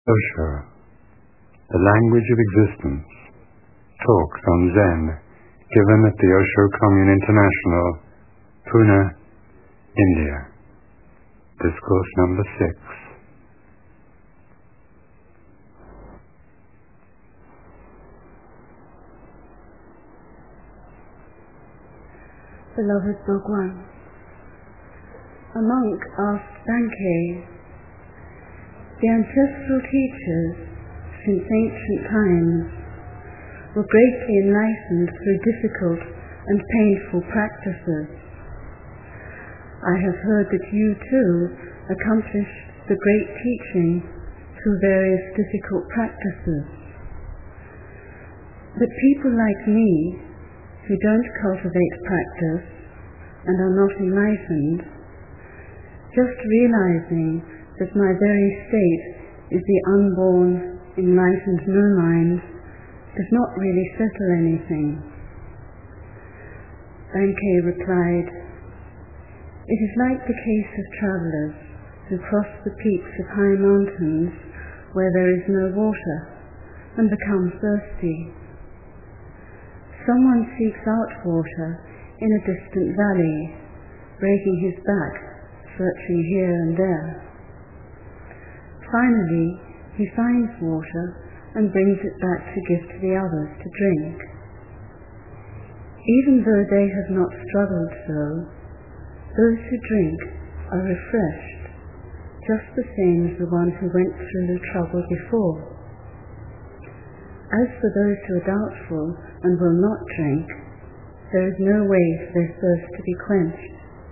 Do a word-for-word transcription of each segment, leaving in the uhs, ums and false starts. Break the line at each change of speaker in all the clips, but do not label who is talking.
Osho, the language of existence, talks on Zen, given at the Osho Commune International, Pune, India. Discourse number six.
Beloved Bhagwan, a monk asked Bankei, the ancestral teachers since ancient times were greatly enlightened through difficult and painful practices. I have heard that you too accomplished the great teaching through various difficult practices. But people like me, who don't cultivate practice and are not enlightened, just realizing that my very state is the unborn, enlightened no-mind, does not really settle anything. Bankei replied, it is like the case of travellers who cross the peaks of high mountains where there is no water and become thirsty. Someone seeks out water in a distant valley, breaking his back, searching here and there. Finally, he finds water and brings it back to give to the others to drink. Even though they have not struggled so, those who drink are refreshed, just the same as the one who went through the trouble before. As for those who are doubtful and will not drink, there is no way for their thirst to be quenched.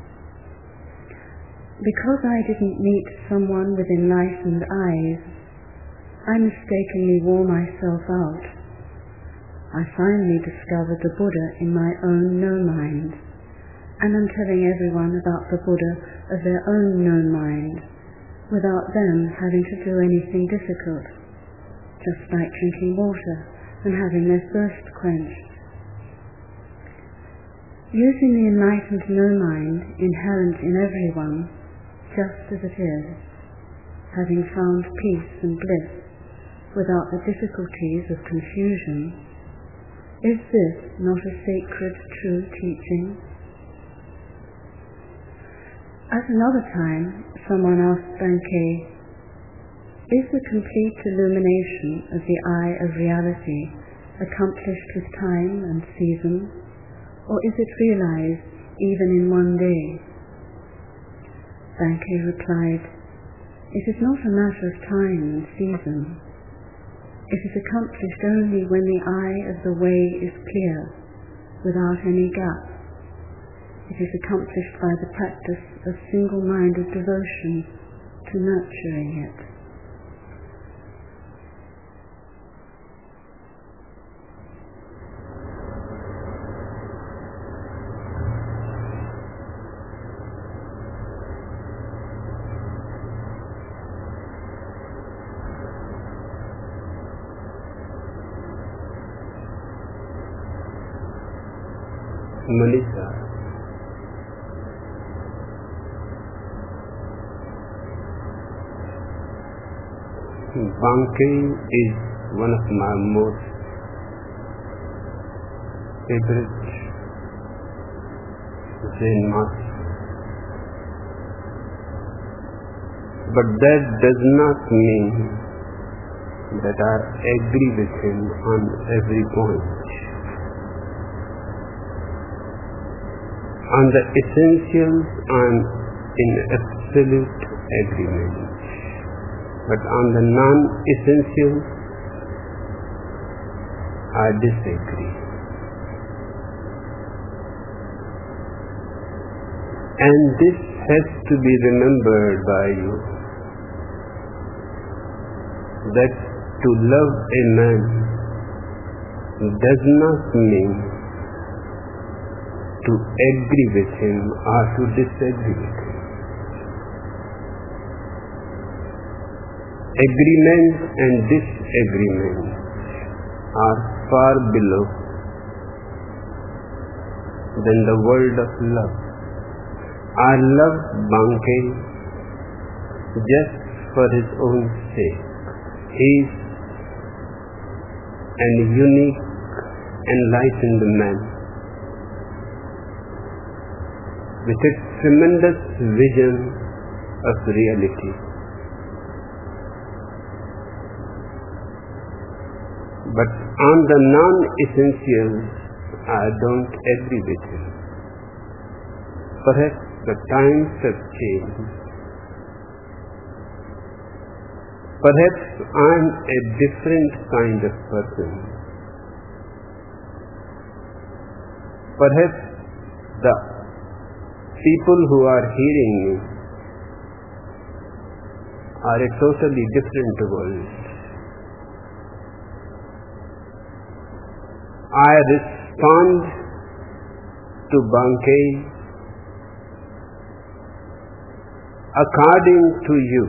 Because I didn't meet someone with enlightened eyes, I mistakenly wore myself out. I finally discovered the Buddha in my own no-mind, and am telling everyone about the Buddha of their own no-mind, without them having to do anything difficult, just like drinking water and having their thirst quenched. Using the enlightened no-mind inherent in everyone, just as it is, having found peace and bliss without the difficulties of confusion, is this not a sacred, true teaching? At another time, someone asked Bankei, is the complete illumination of the eye of reality accomplished with time and season, or is it realized even in one day? Bankei replied, it is not a matter of time and season. It is accomplished only when the eye of the way is clear, without any gap. It is accomplished by the practice of single-minded devotion to nurturing it.
Manisha, Bankei is one of my most favorite Zen masters, but that does not mean that I agree with him on every point. On the essentials, I'm in absolute agreement. But on the non-essentials, I disagree. And this has to be remembered by you, that to love a man does not mean to agree with him or to disagree with him. Agreement and disagreement are far below than the world of love. I love Bankei just for his own sake. He is an unique, enlightened man with a tremendous vision of reality. But on the non-essentials, I don't agree with him. Perhaps the times have changed. Perhaps I'm a different kind of person. Perhaps the people who are hearing me are a totally different world. I respond to Bankei according to you.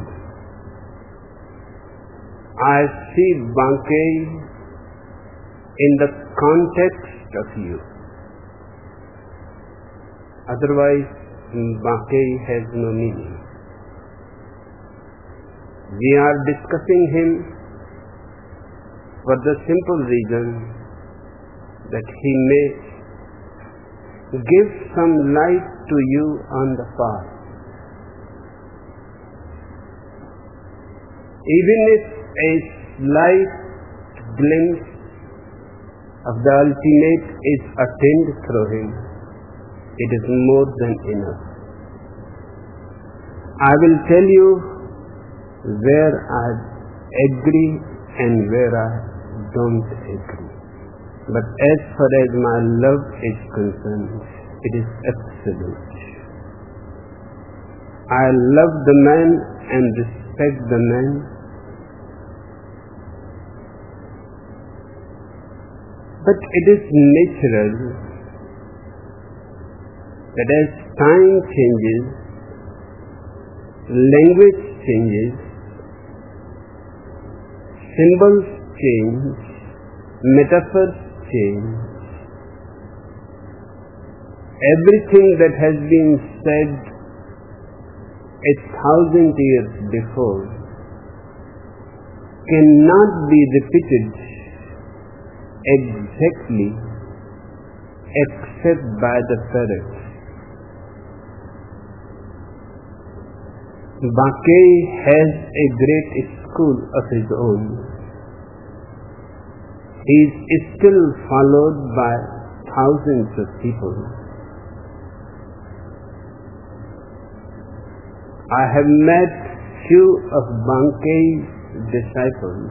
I see Bankei in the context of you. Otherwise, Bankei has no meaning. We are discussing him for the simple reason that he may give some light to you on the path. Even if a slight glimpse of the ultimate is attained through him, it is more than enough. I will tell you where I agree and where I don't agree. But as far as my love is concerned, it is absolute. I love the man and respect the man. But it is natural that as time changes, language changes, symbols change, metaphors change. Everything that has been said a thousand years before cannot be repeated exactly except by the parrot. Bankei has a great school of his own. He is still followed by thousands of people. I have met few of Bankei's disciples.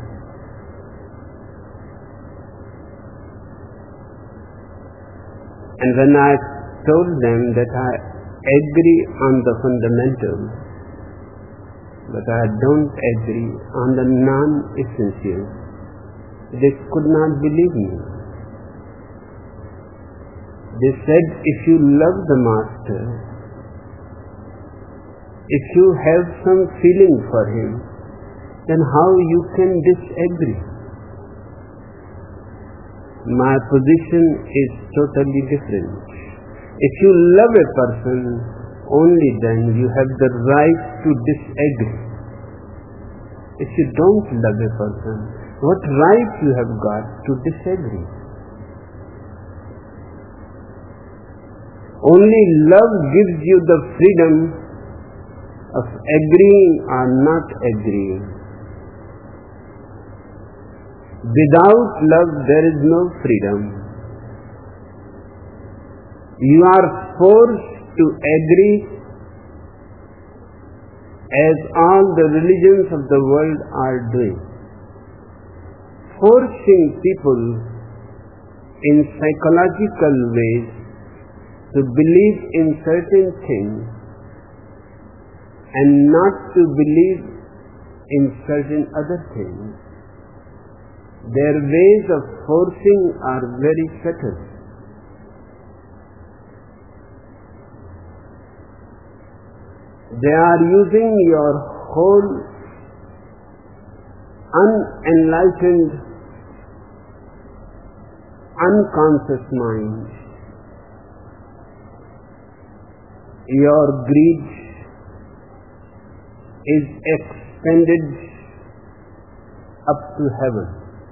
And when I told them that I agree on the fundamentals, but I don't agree on the non-essentials, they could not believe me. They said, if you love the Master, if you have some feeling for him, then how you can disagree? My position is totally different. If you love a person, only then you have the right to disagree. If you don't love a person, what right you have got to disagree? Only love gives you the freedom of agreeing or not agreeing. Without love there is no freedom. You are forced to agree as all the religions of the world are doing. Forcing people in psychological ways to believe in certain things and not to believe in certain other things. Their ways of forcing are very subtle. They are using your whole unenlightened, unconscious mind. Your greed is expended up to heaven.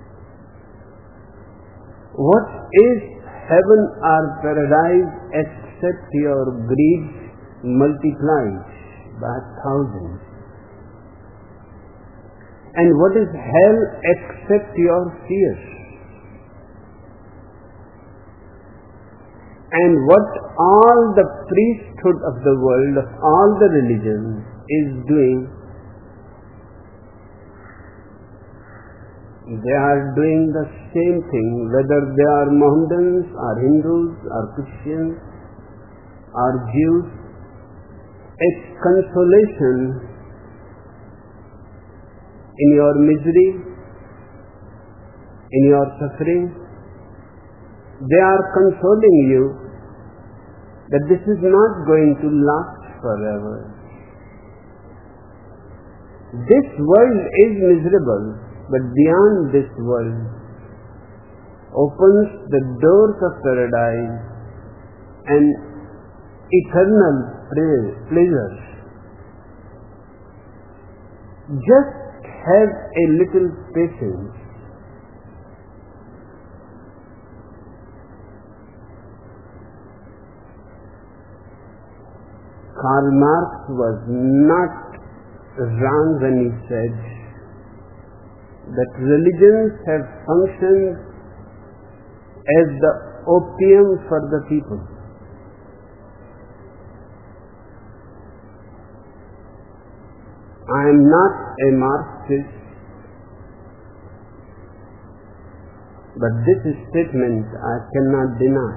What is heaven or paradise except your greed multiplied by thousands? And what is hell except your fear? And what all the priesthood of the world, of all the religions, is doing, they are doing the same thing, whether they are Mohammedans or Hindus or Christians or Jews. It's consolation in your misery, in your suffering. They are consoling you that this is not going to last forever. This world is miserable, but beyond this world opens the doors of paradise and eternal pleasures. Just have a little patience. Karl Marx was not wrong when he said that religions have functioned as the opium for the people. I am not a Marxist, but this statement I cannot deny.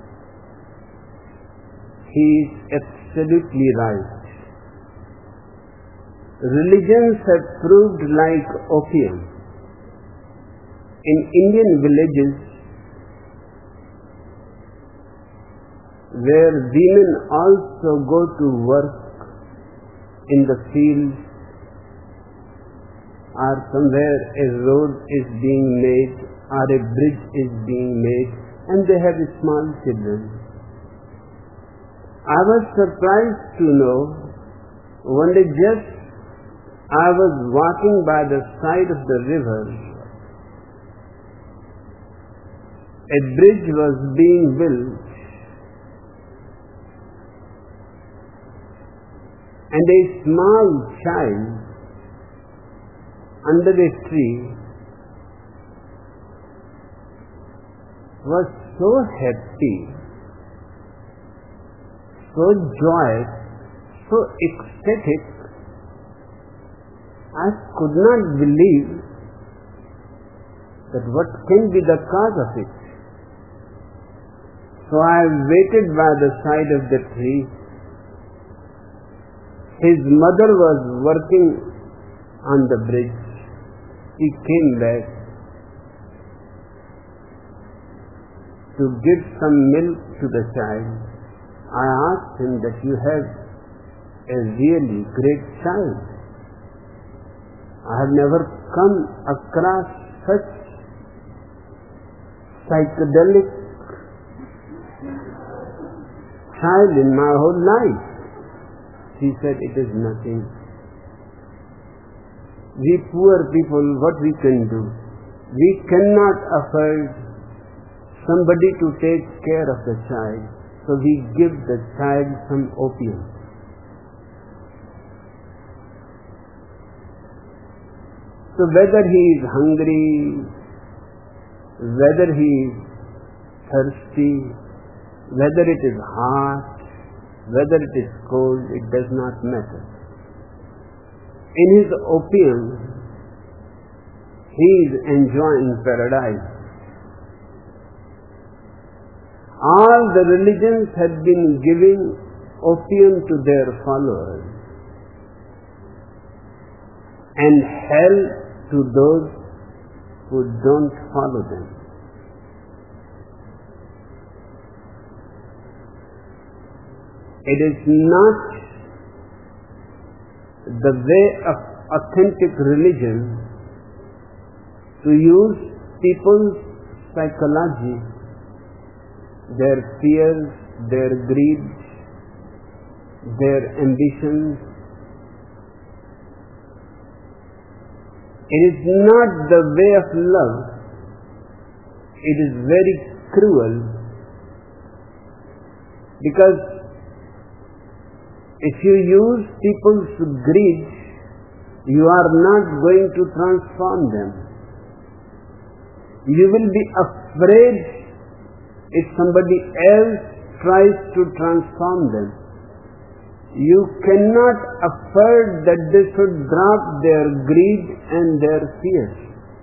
He is absolutely right. Religions have proved like opium. In Indian villages, where women also go to work in the fields, or somewhere a road is being made or a bridge is being made, and they have small children. I was surprised to know, one day just I was walking by the side of the river, a bridge was being built, and a small child under a tree was so happy, so joyous, so ecstatic, I could not believe that what can be the cause of it. So I waited by the side of the tree. His mother was working on the bridge. He came back to give some milk to the child. I asked him that you have a really great child. I have never come across such psychedelic child in my whole life. He said, it is nothing. We poor people, what we can do? We cannot afford somebody to take care of the child, so we give the child some opium. So whether he is hungry, whether he is thirsty, whether it is hot, whether it is cold, it does not matter. In his opium, he is enjoying paradise. All the religions have been giving opium to their followers and hell to those who don't follow them. It is not the way of authentic religion to use people's psychology, their fears, their greed, their ambitions, It is not the way of love. It is very cruel, because if you use people's greed, you are not going to transform them. You will be afraid if somebody else tries to transform them. You cannot afford that they should drop their greed and their fears.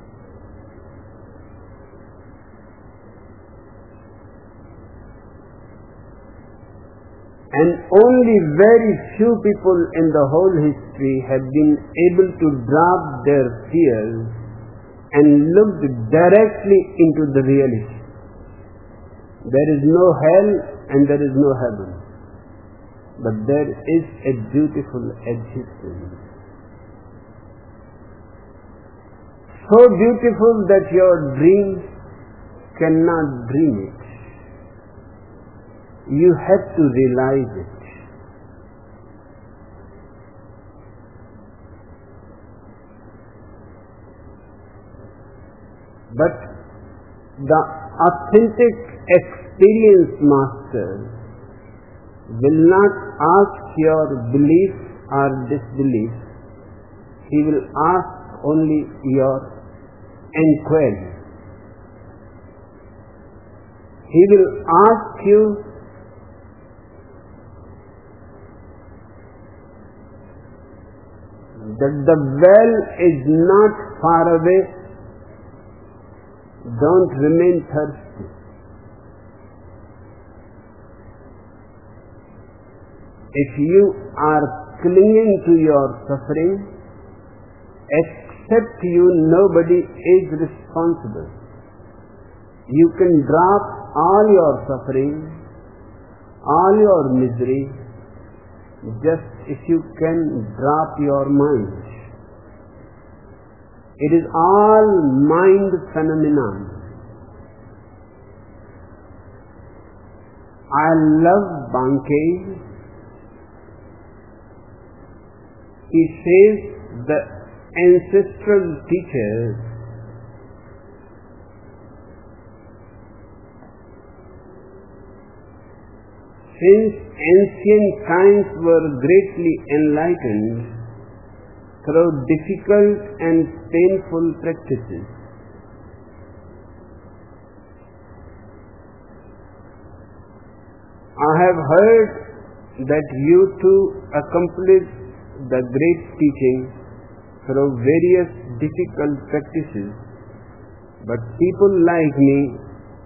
And only very few people in the whole history have been able to drop their fears and look directly into the reality. There is no hell and there is no heaven, but there is a beautiful existence. So beautiful that your dreams cannot dream it. You have to realize it. But the authentic experience master will not ask your belief or disbelief. He will ask only your inquiry. He will ask you, that the well is not far away, don't remain thirsty. If you are clinging to your suffering, except you, nobody is responsible. You can drop all your suffering, all your misery, just if you can drop your mind. It is all mind phenomenon. I love Bankei. He says the ancestral teachers since ancient times were greatly enlightened through difficult and painful practices. I have heard that you too accomplished the great teaching through various difficult practices, but people like me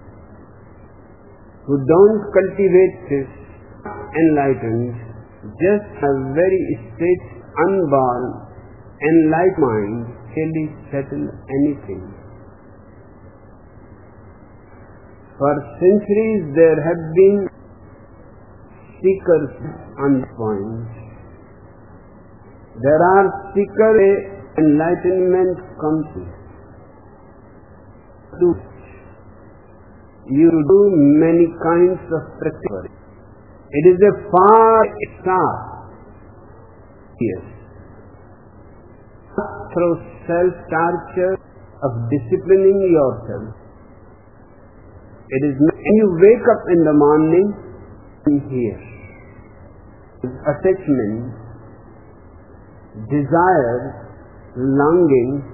who don't cultivate this enlightened, just a very straight, unborn, enlightened mind can settle anything. For centuries there have been seekers on this point. There are seekers enlightenment comes to. You do many kinds of practice. It is a far start. Yes. Through self-torture of disciplining yourself. It is when you wake up in the morning and hear attachment, desire, longing,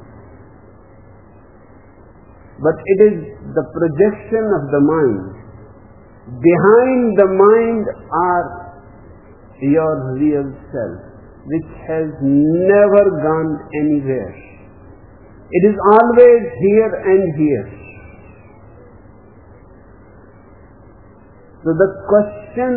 but it is the projection of the mind. Behind the mind are your real self, which has never gone anywhere. It is always here and here. So the question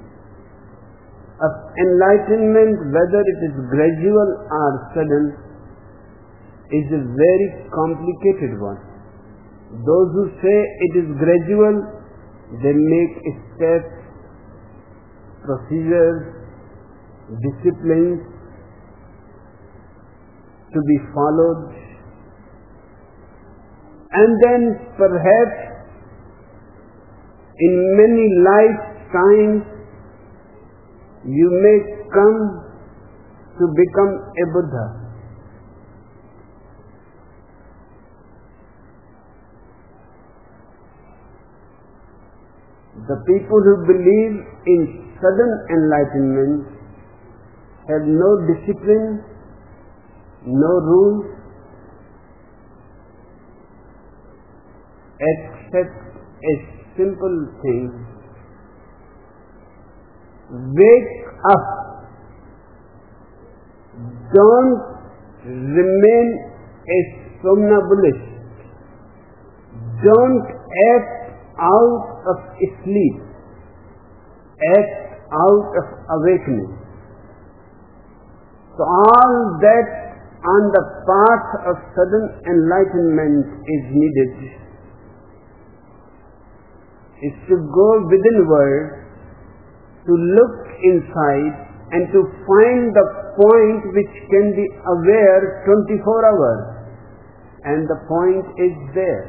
of enlightenment, whether it is gradual or sudden, is a very complicated one. Those who say it is gradual, they make steps, procedures, disciplines to be followed, and then perhaps in many lifetimes you may come to become a Buddha. The people who believe in sudden enlightenment have no discipline, no rules, except a simple thing: wake up. Don't remain a somnambulist. Don't act out of sleep. Act out of awakening. So all that on the path of sudden enlightenment is needed is to go withinward, to look inside, and to find the point which can be aware twenty-four hours. And the point is there.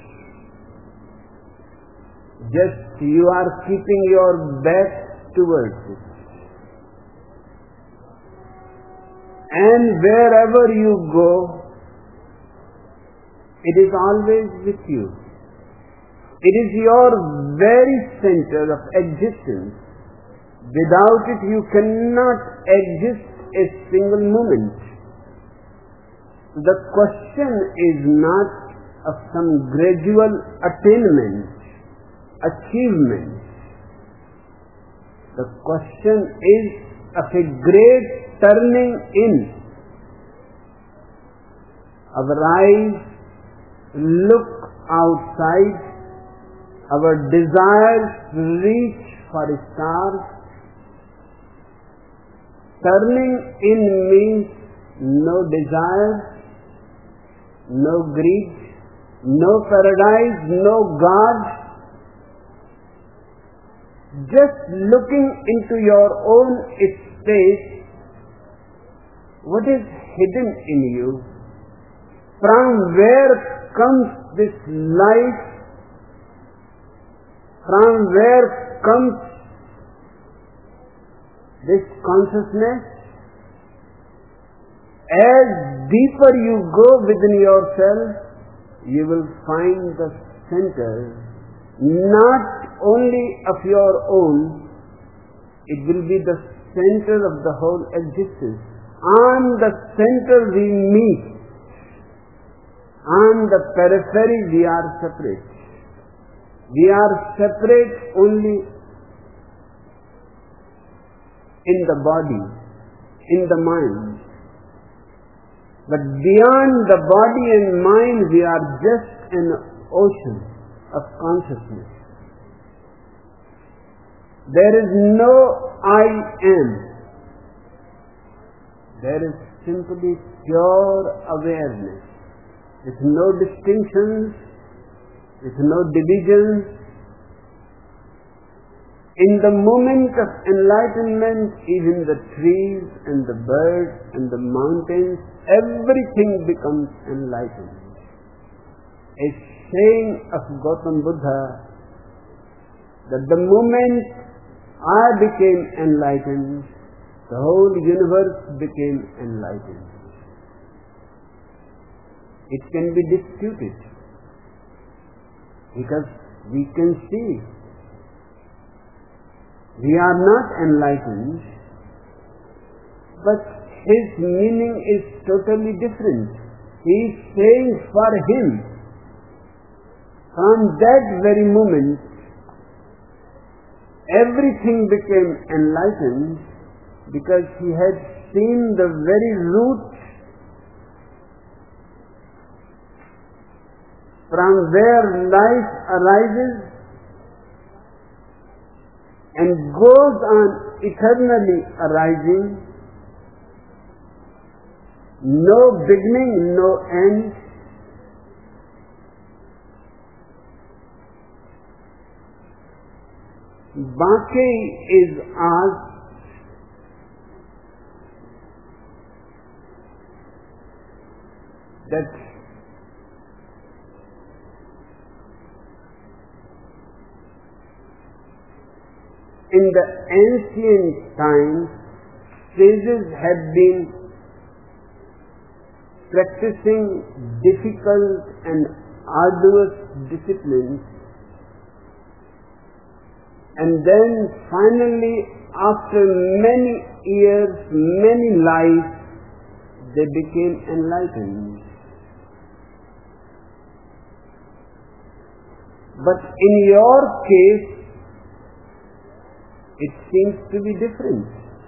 Just you are keeping your back towards it. And wherever you go, it is always with you. It is your very center of existence. Without it you cannot exist a single moment. The question is not of some gradual attainment, achievement. The question is of a great turning in. Our eyes look outside, our desires reach for stars. Turning in means no desire, no greed, no paradise, no God. Just looking into your own space, what is hidden in you? From where comes this light? From where comes this consciousness? As deeper you go within yourself, you will find the center, not only of your own, it will be the center of the whole existence. On the center we meet, on the periphery we are separate. We are separate only in the body, in the mind. But beyond the body and mind, we are just an ocean of consciousness. There is no I am. There is simply pure awareness, with no distinctions, with no divisions. In the moment of enlightenment, even the trees and the birds and the mountains, everything becomes enlightened. A saying of Gautam Buddha, that the moment I became enlightened, the whole universe became enlightened. It can be disputed, because we can see we are not enlightened, but his meaning is totally different. He is saying for him, from that very moment, everything became enlightened, because he had seen the very root from where life arises and goes on eternally arising, no beginning, no end. Bhakti is asked, that in the ancient times, sages had been practicing difficult and arduous disciplines and then finally, after many years, many lives, they became enlightened. But in your case, it seems to be different.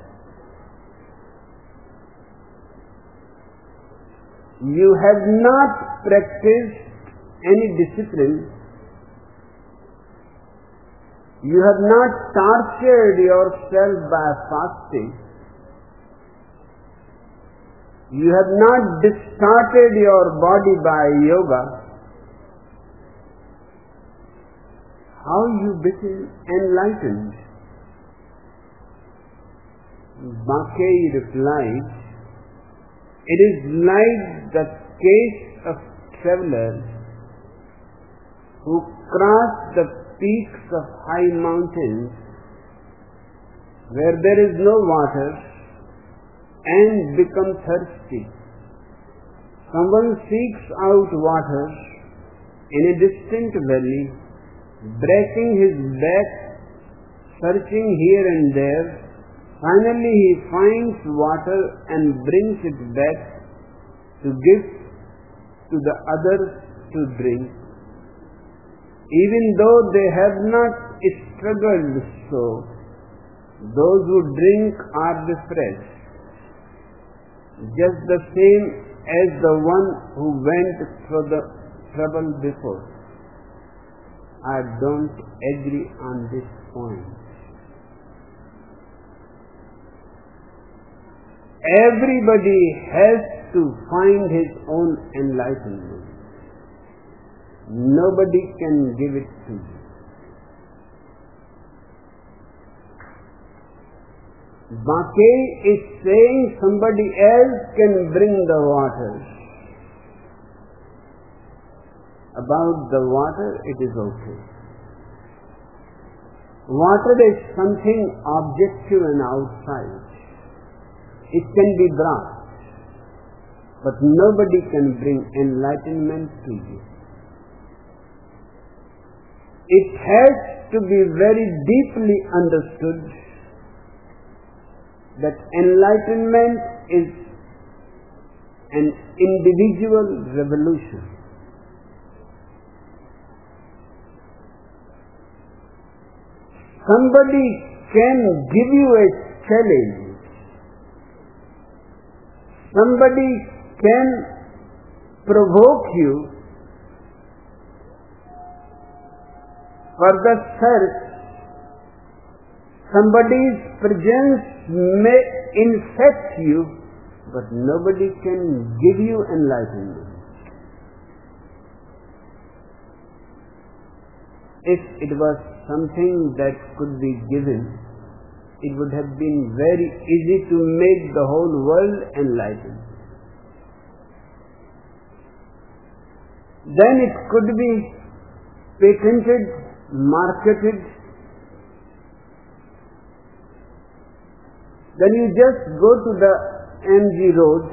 You have not practiced any discipline. You have not tortured yourself by fasting. You have not distorted your body by yoga. How you became enlightened? Bankei replied, it is like the case of travelers who cross the peaks of high mountains where there is no water and become thirsty. Someone seeks out water in a distant valley, breaking his back, searching here and there. Finally he finds water and brings it back to give to the others to drink. Even though they have not struggled so, those who drink are refreshed, just the same as the one who went through the trouble before. I don't agree on this point. Everybody has to find his own enlightenment. Nobody can give it to you. Bankei is saying somebody else can bring the water. About the water, it is okay. Water is something objective and outside. It can be brought, but nobody can bring enlightenment to you. It has to be very deeply understood that enlightenment is an individual revolution. Somebody can give you a challenge. Somebody can provoke you for the search. Somebody's presence may infect you, but nobody can give you enlightenment. If it was something that could be given, it would have been very easy to make the whole world enlightened. Then it could be patented, marketed. Then you just go to the M G Road,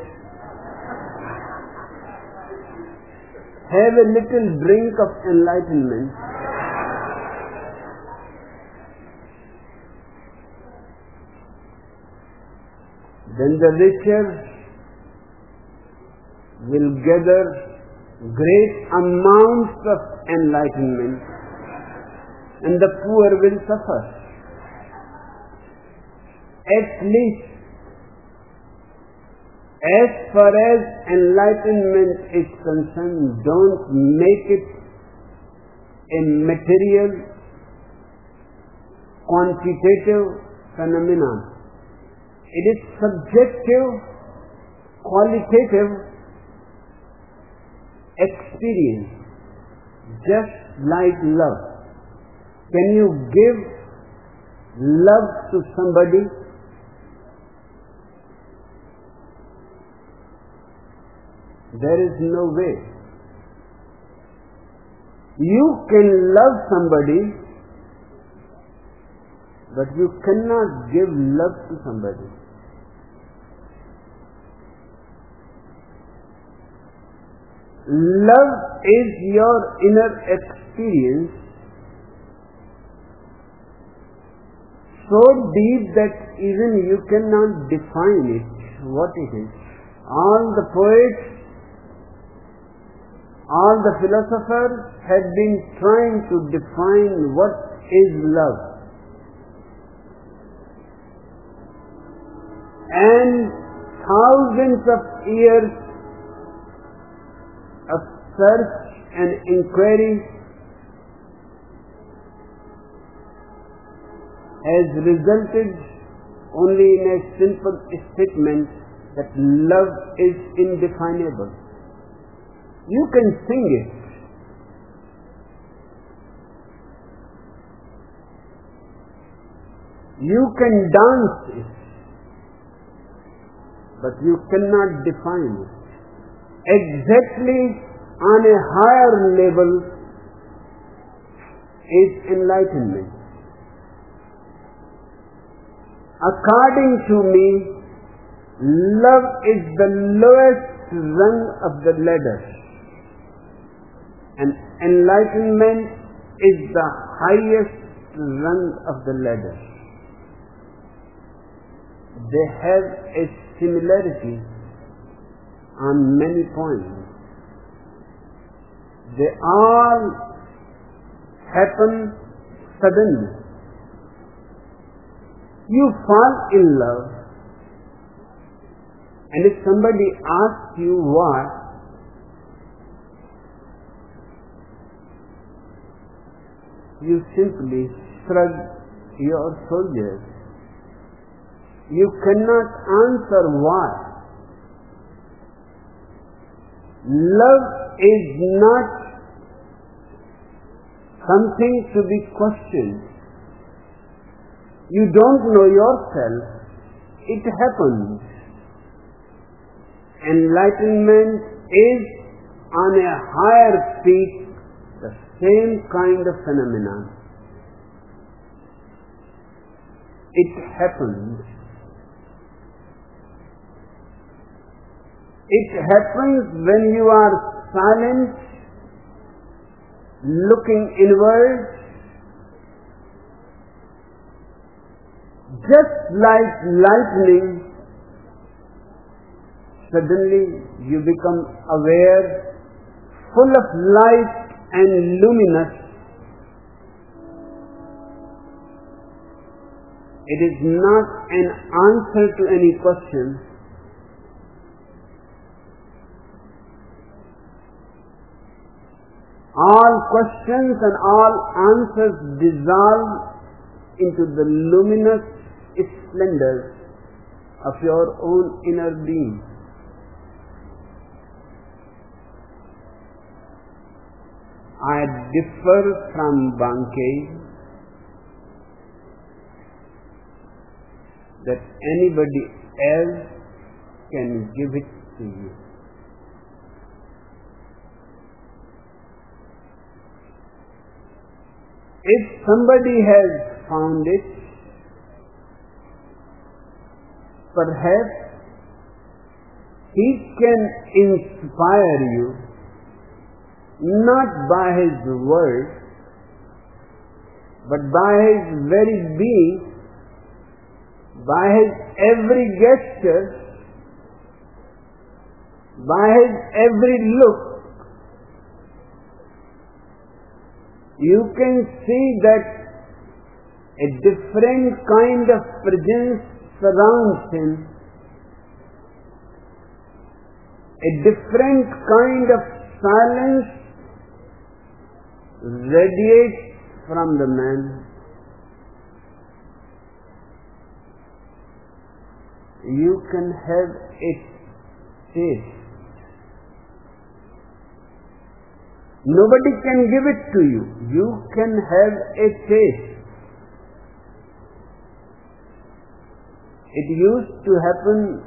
have a little drink of enlightenment, then the richer will gather great amounts of enlightenment and the poor will suffer. At least as far as enlightenment is concerned, don't make it a material, quantitative phenomenon. It is subjective, qualitative experience, just like love. Can you give love to somebody? There is no way. You can love somebody, but you cannot give love to somebody. Love is your inner experience so deep that even you cannot define it, what it is. All the poets, all the philosophers have been trying to define what is love. And thousands of years of search and inquiry has resulted only in a simple statement that love is indefinable. You can sing it. You can dance it. But you cannot define it. Exactly on a higher level is enlightenment. According to me, love is the lowest rung of the ladder, and enlightenment is the highest rung of the ladder. They have a similarity on many points. They all happen suddenly. You fall in love, and if somebody asks you why, you simply shrug your shoulders. You cannot answer why. Love is not something to be questioned. You don't know yourself. It happens. Enlightenment is on a higher peak the same kind of phenomenon. It happens. It happens when you are silent, looking inward. Just like lightning, suddenly you become aware, full of light and luminous. It is not an answer to any question. All questions and all answers dissolve into the luminous splendor of your own inner being. I differ from Bankei that anybody else can give it to you. If somebody has found it, perhaps he can inspire you not by his words, but by his very being, by his every gesture, by his every look. You can see that a different kind of presence surrounds him, a different kind of silence radiates from the man. You can have a taste. Nobody can give it to you. You can have a taste. It used to happen,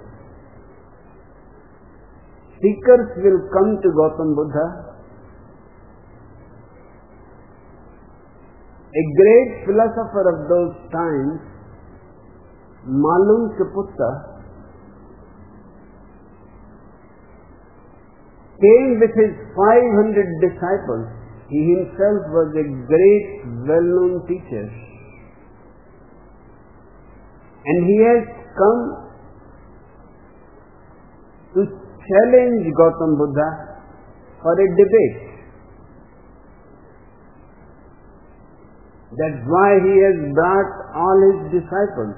seekers will come to Gautam Buddha. A great philosopher of those times, Malum Kaputta, came with his five hundred disciples. He himself was a great, well-known teacher. And he has come to challenge Gautam Buddha for a debate. That's why he has brought all his disciples.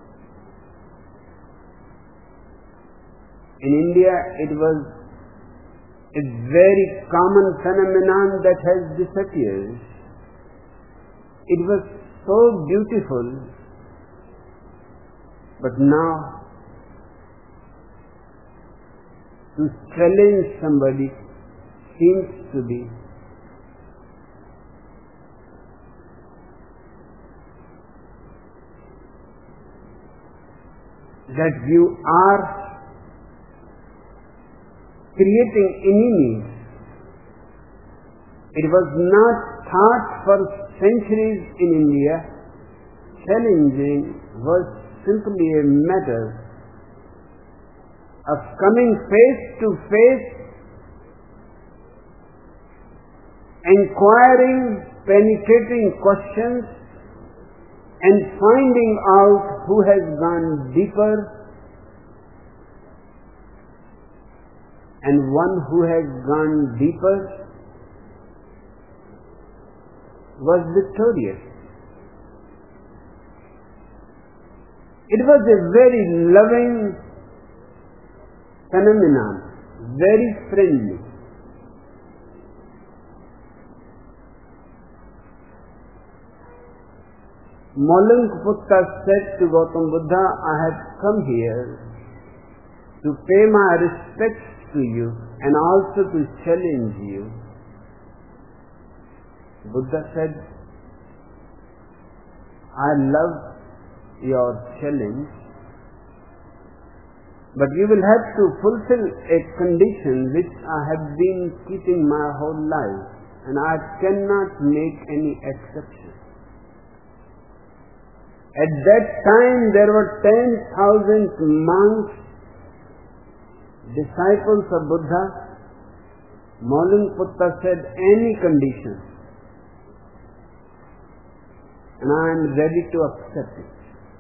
In India, it was a very common phenomenon that has disappeared. It was so beautiful, but now to challenge somebody seems to be that you are creating enemies. It was not thought for centuries in India. Challenging was simply a matter of coming face to face, inquiring, penetrating questions, and finding out who has gone deeper, and one who has gone deeper was victorious. It was a very loving phenomenon, very friendly. Molankaputta said to Gautam Buddha, I have come here to pay my respects to you and also to challenge you. Buddha said, I love your challenge, but you will have to fulfill a condition which I have been keeping my whole life, and I cannot make any exception. At that time there were ten thousand monks, disciples of Buddha. Molankaputta said, any condition, and I am ready to accept it.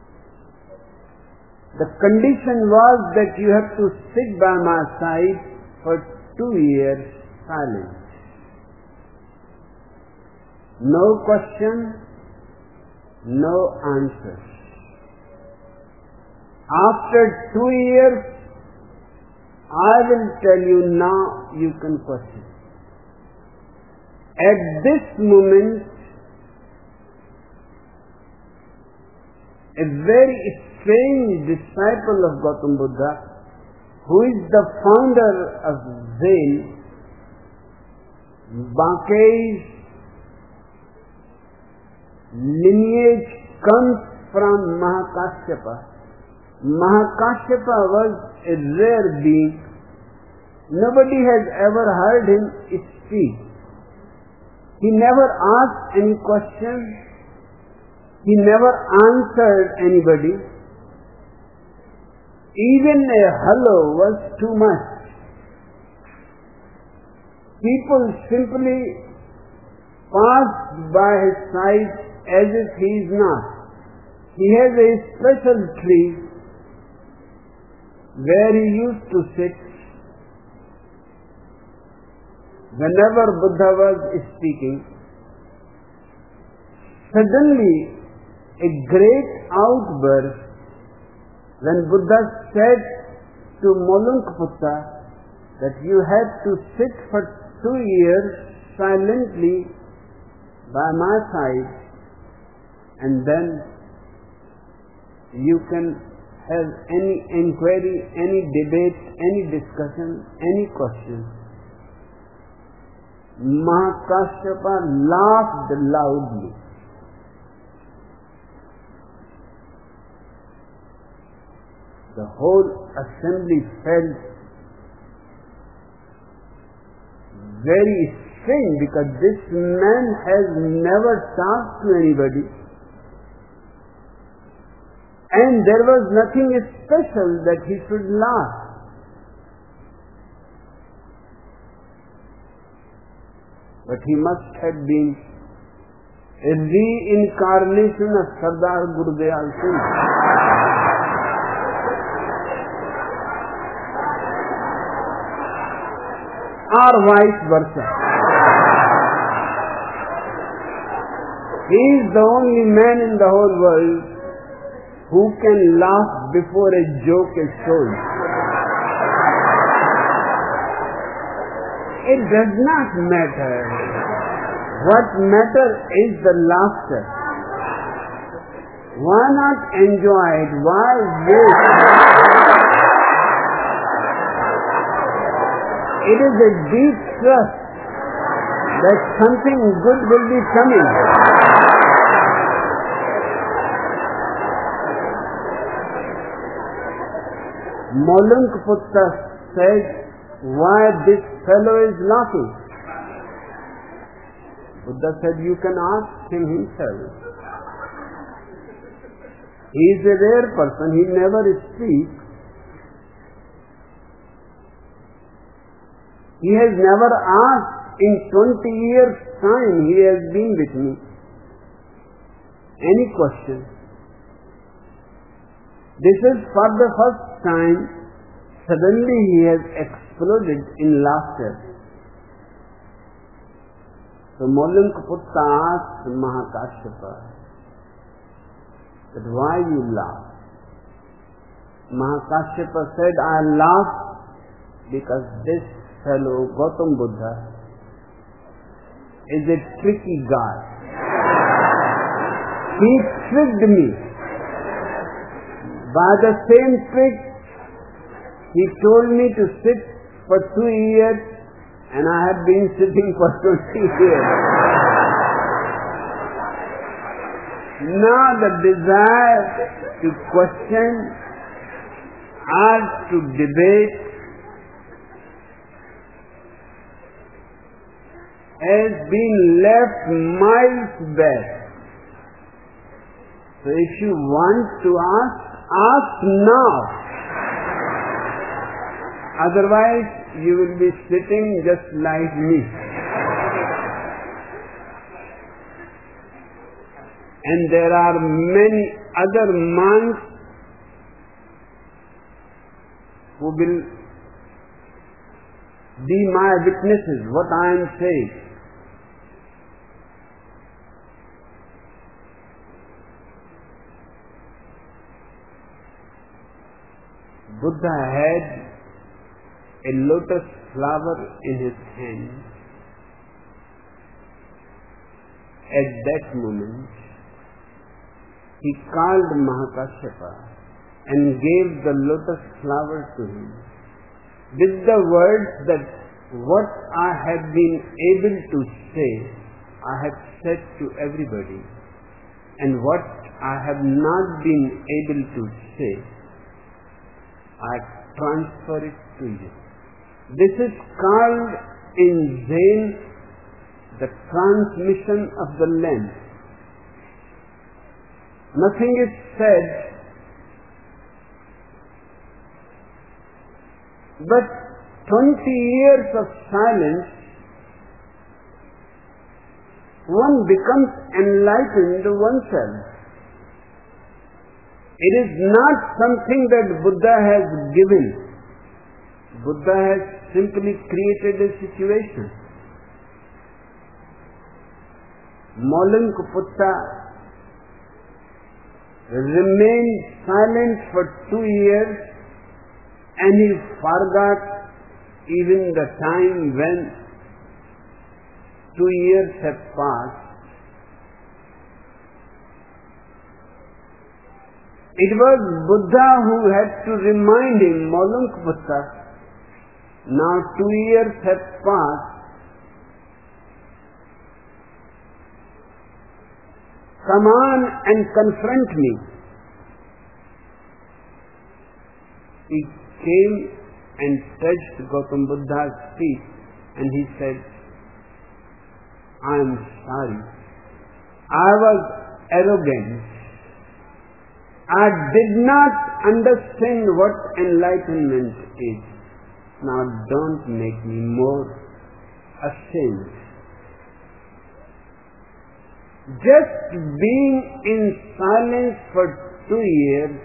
The condition was that you have to sit by my side for two years silent. No question, no answer. After two years, I will tell you, now you can question. At this moment, a very strange disciple of Gautam Buddha, who is the founder of Zen, Bankei's lineage comes from Mahakashyapa. Mahakashyapa was a rare being. Nobody has ever heard him speak. He never asked any question. He never answered anybody. Even a hello was too much. People simply passed by his side as if he is not. He has a special tree where he used to sit whenever Buddha was speaking. Suddenly, a great outburst when Buddha said to Molankaputta that you have to sit for two years silently by my side, and then you can have any inquiry, any debate, any discussion, any question. Mahakashyapa laughed loudly. The whole assembly felt very strange because this man has never talked to anybody, and there was nothing special that he should laugh. But he must have been a reincarnation of Sardar Gurudayal Singh. or vice versa. He is the only man in the whole world who can laugh before a joke is told. It does not matter. What matters is the laughter. Why not enjoy it? Why waste? It is a deep trust that something good will be coming. Molunkaputta said, why this fellow is laughing? Buddha said, you can ask him himself. He is a rare person, he never speaks. He has never asked in twenty years' time he has been with me any question. This is for the first time, suddenly he has exploded in laughter. So Molunkaputta asked Mahakashyapa that why you laugh? Mahakashyapa said, I laugh because this fellow Gautam Buddha is a tricky guy. He tricked me. By the same trick, he told me to sit for two years and I have been sitting for twenty years. Now the desire to question or to debate has been left miles back. So if you want to ask, ask now. Otherwise, you will be sitting just like me. And there are many other monks who will be my witnesses, what I am saying. Buddha had a lotus flower in his hand. At that moment, he called Mahakashyapa and gave the lotus flower to him with the words that what I have been able to say, I have said to everybody, and what I have not been able to say, I transfer it to you. This is called in Zen the transmission of the lens. Nothing is said, but twenty years of silence, one becomes enlightened oneself. It is not something that Buddha has given. Buddha has simply created a situation. Molunkaputta remained silent for two years and he forgot even the time when two years have passed. It was Buddha who had to remind him, Molunkaputta, now two years have passed. Come on and confront me. He came and touched Gautam Buddha's feet and he said, I am sorry. I was arrogant. I did not understand what enlightenment is. Now don't make me more ashamed. Just being in silence for two years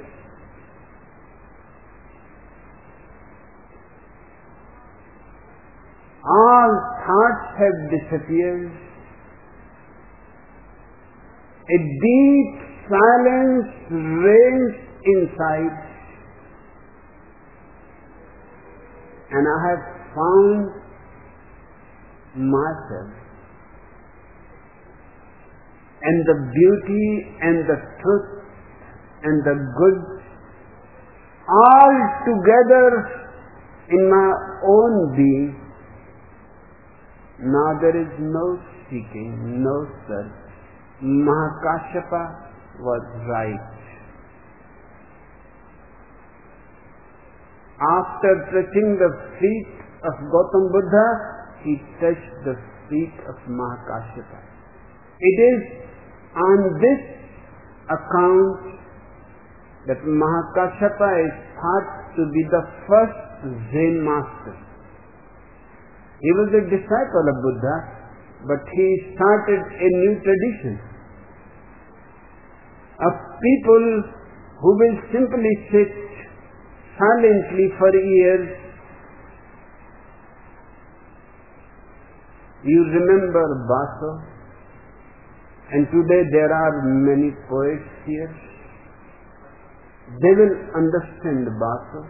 All thoughts have disappeared. A deep silence reigns inside, and I have found myself, and the beauty and the truth and the good all together in my own being. Now there is no seeking, no search. Mahakashyapa was right. After touching the feet of Gautam Buddha, he touched the feet of Mahakashyapa. It is on this account that Mahakashyapa is thought to be the first Zen master. He was a disciple of Buddha, but he started a new tradition of people who will simply sit silently for years. You remember Baso, and today there are many poets here. They will understand Baso.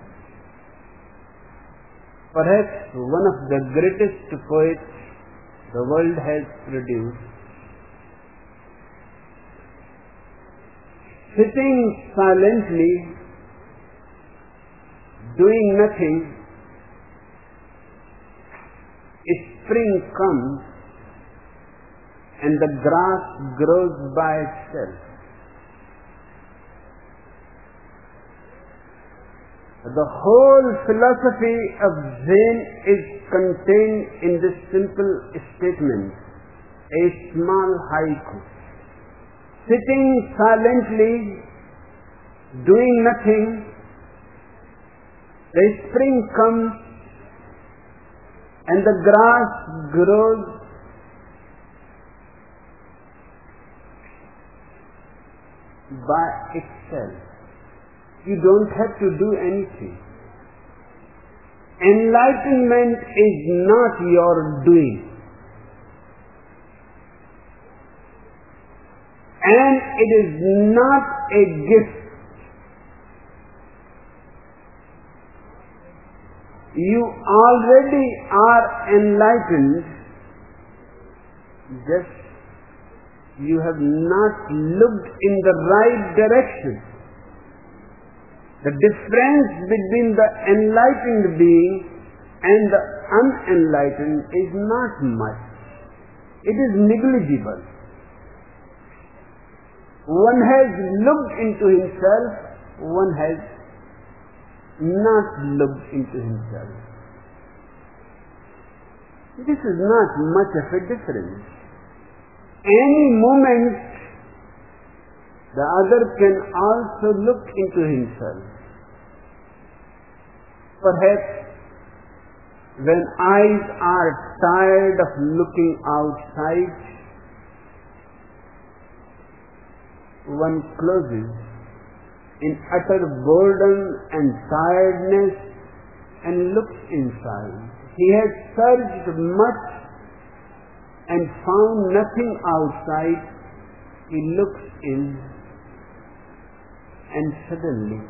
Perhaps one of the greatest poets the world has produced. Sitting silently, doing nothing, spring comes and the grass grows by itself. The whole philosophy of Zen is contained in this simple statement, a small haiku. Sitting silently, doing nothing, the spring comes and the grass grows by itself. You don't have to do anything. Enlightenment is not your doing. And it is not a gift. You already are enlightened, just you have not looked in the right direction. The difference between the enlightened being and the unenlightened is not much. It is negligible. One has looked into himself, one has not looked into himself. This is not much of a difference. Any moment, the other can also look into himself. Perhaps when eyes are tired of looking outside, one closes in utter boredom and tiredness and looks inside. He has searched much and found nothing outside. He looks in, and suddenly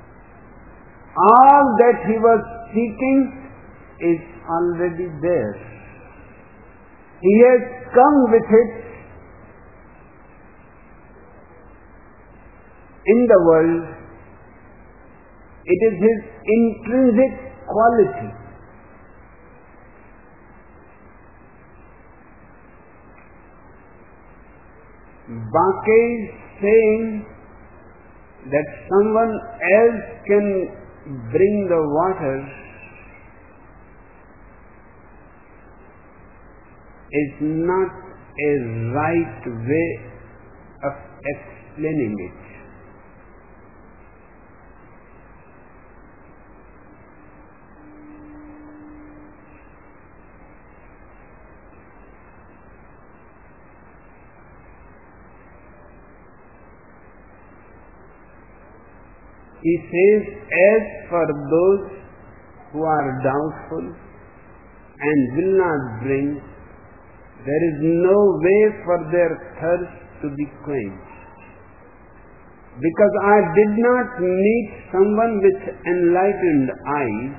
all that he was seeking is already there. He has come with it. In the world, it is his intrinsic quality. Bakke is saying that someone else can bring the water is not a right way of explaining it. He says, as for those who are doubtful, and will not drink, there is no way for their thirst to be quenched. Because I did not meet someone with enlightened eyes,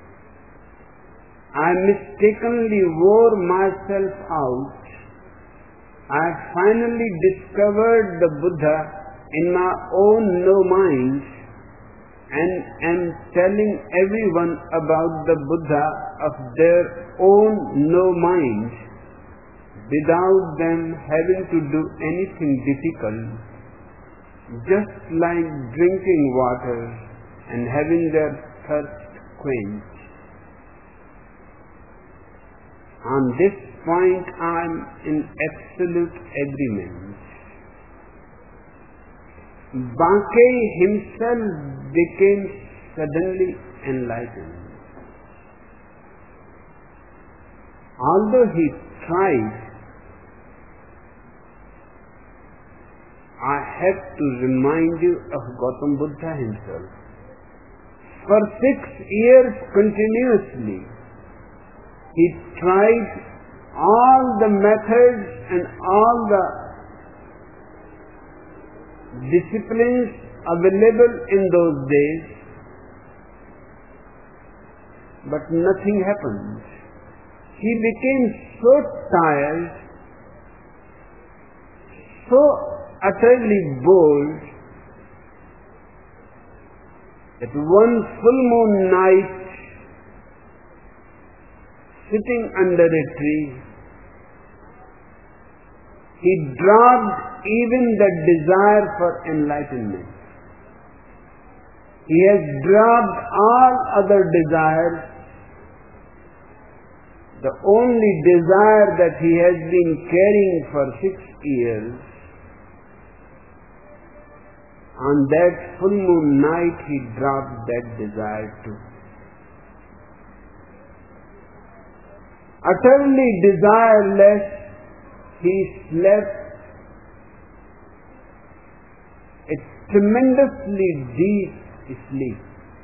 I mistakenly wore myself out. I finally discovered the Buddha in my own no mind and am telling everyone about the Buddha of their own no mind without them having to do anything difficult, just like drinking water and having their thirst quenched. On this point I am in absolute agreement. Bankei himself became suddenly enlightened. Although he tried, I have to remind you of Gautam Buddha himself. For six years continuously, he tried all the methods and all the disciplines available in those days, but nothing happened. He became so tired, so utterly bored, that one full moon night, sitting under a tree, he dropped even the desire for enlightenment. He has dropped all other desires. The only desire that he has been carrying for six years, on that full moon night he dropped that desire too. Utterly desireless, he slept a tremendously deep sleep.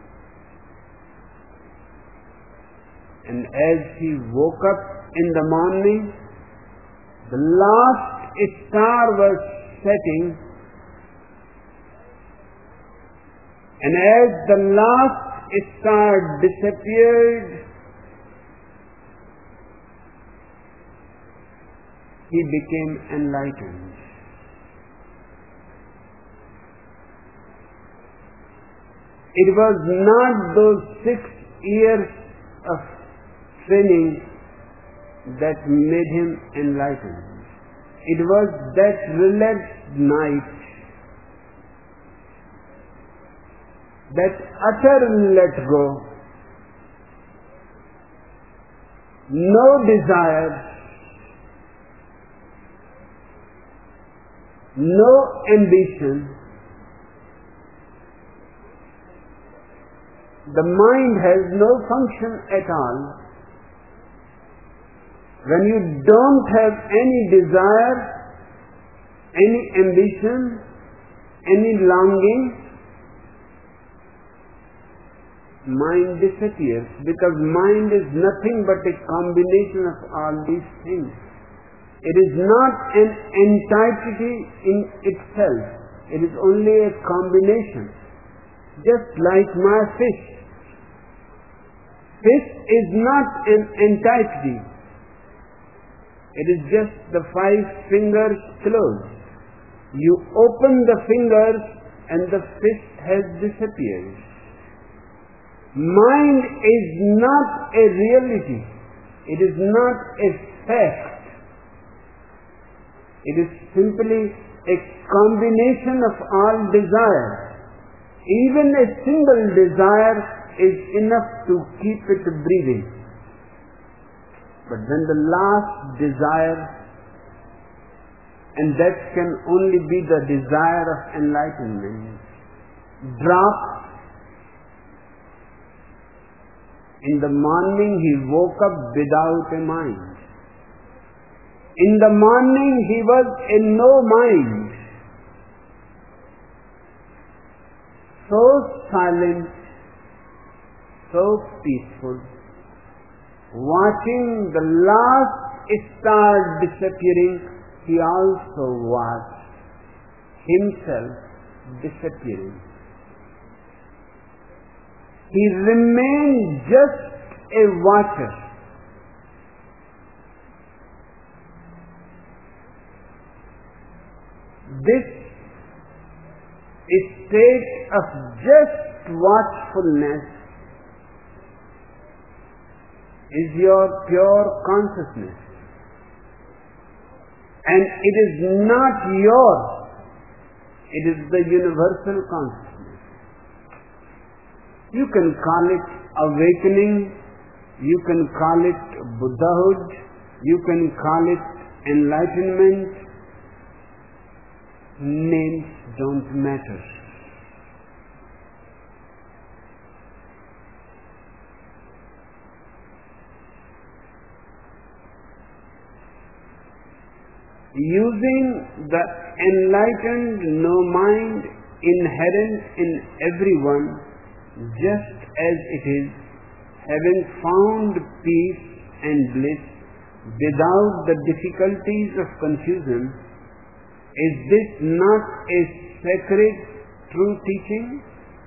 And as he woke up in the morning, the last star was setting, and as the last star disappeared, he became enlightened. It was not those six years of training that made him enlightened. It was that relaxed night, that utter let go, no desire, no ambition. The mind has no function at all. When you don't have any desire, any ambition, any longing, mind disappears, because mind is nothing but a combination of all these things. It is not an entity in itself. It is only a combination. Just like my fish. Fish is not an entity. It is just the five fingers closed. You open the fingers and the fish has disappeared. Mind is not a reality. It is not a fact. It is simply a combination of all desires. Even a single desire is enough to keep it breathing. But when the last desire, and that can only be the desire of enlightenment, drops, in the morning he woke up without a mind. In the morning he was in no mind. So silent, so peaceful, watching the last star disappearing, he also watched himself disappearing. He remained just a watcher. This state of just watchfulness is your pure consciousness, and it is not yours, it is the universal consciousness. You can call it awakening, you can call it Buddhahood, you can call it enlightenment. Names don't matter. Using the enlightened no mind inherent in everyone, just as it is, having found peace and bliss without the difficulties of confusion, is this not a sacred true teaching?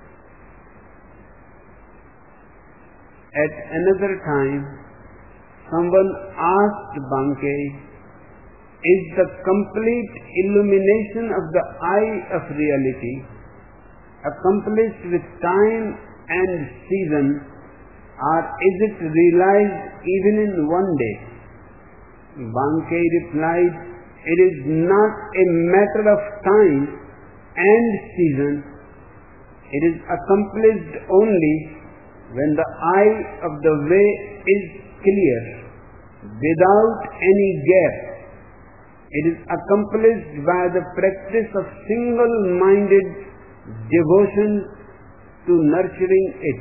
At another time, someone asked Bankei, is the complete illumination of the eye of reality accomplished with time and season, or is it realized even in one day? Bankei replied, it is not a matter of time and season. It is accomplished only when the eye of the way is clear, without any gap. It is accomplished by the practice of single-minded devotion to nurturing it.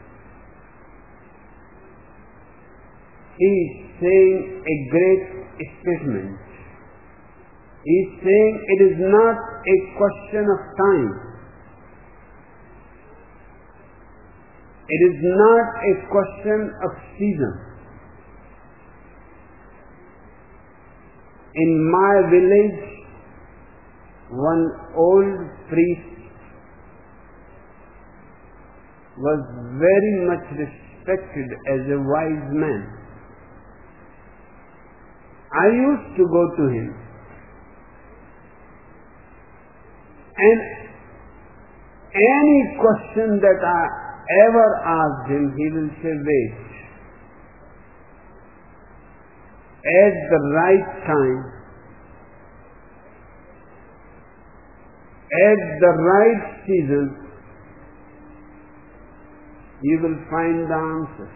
He is saying a great statement. He is saying it is not a question of time. It is not a question of season. In my village, one old priest was very much respected as a wise man. I used to go to him, and any question that I ever asked him, he will say, wait. At the right time, at the right season, you will find the answers.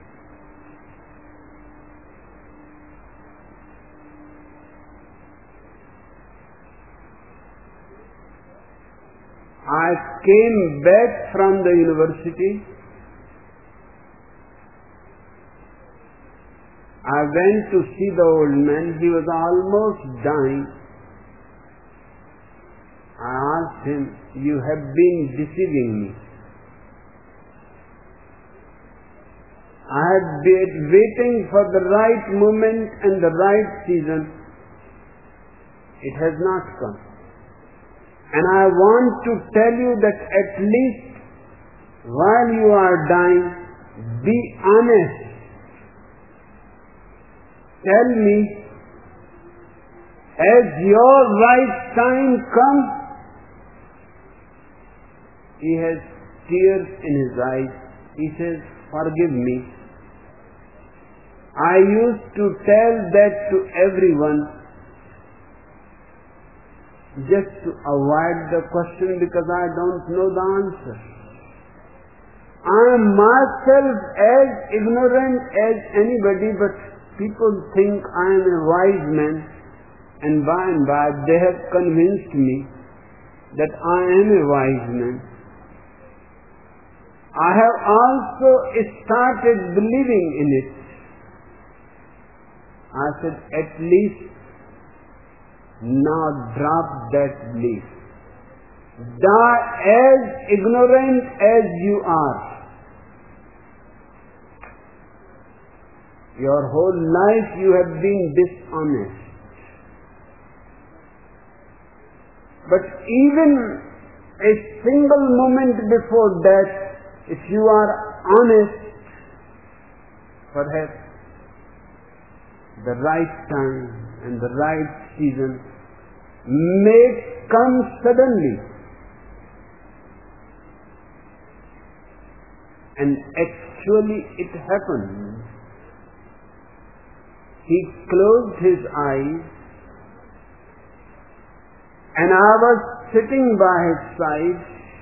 I came back from the university. I went to see the old man. He was almost dying. I asked him, you have been deceiving me. I had been waiting for the right moment and the right season. It has not come. And I want to tell you that at least while you are dying, be honest. Tell me, has your right time come? He has tears in his eyes. He says, forgive me. I used to tell that to everyone just to avoid the question because I don't know the answer. I am myself as ignorant as anybody, but people think I am a wise man, and by and by they have convinced me that I am a wise man. I have also started believing in it. I said, at least now drop that belief. Die as ignorant as you are. Your whole life you have been dishonest. But even a single moment before that, if you are honest, perhaps the right time and the right season may come suddenly. And actually it happened. He closed his eyes and I was sitting by his side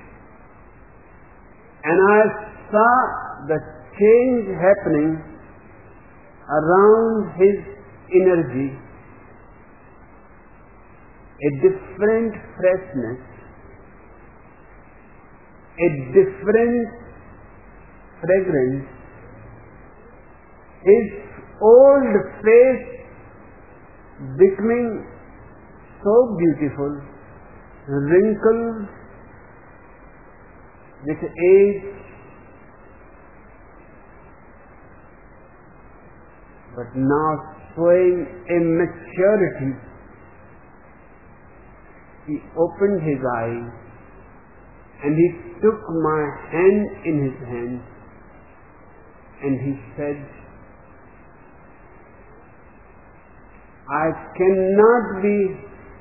and I saw the change happening around his energy, a different freshness, a different fragrance. His old face becoming so beautiful, wrinkled with age, but now showing a maturity. He opened his eyes and he took my hand in his hand and he said, I cannot be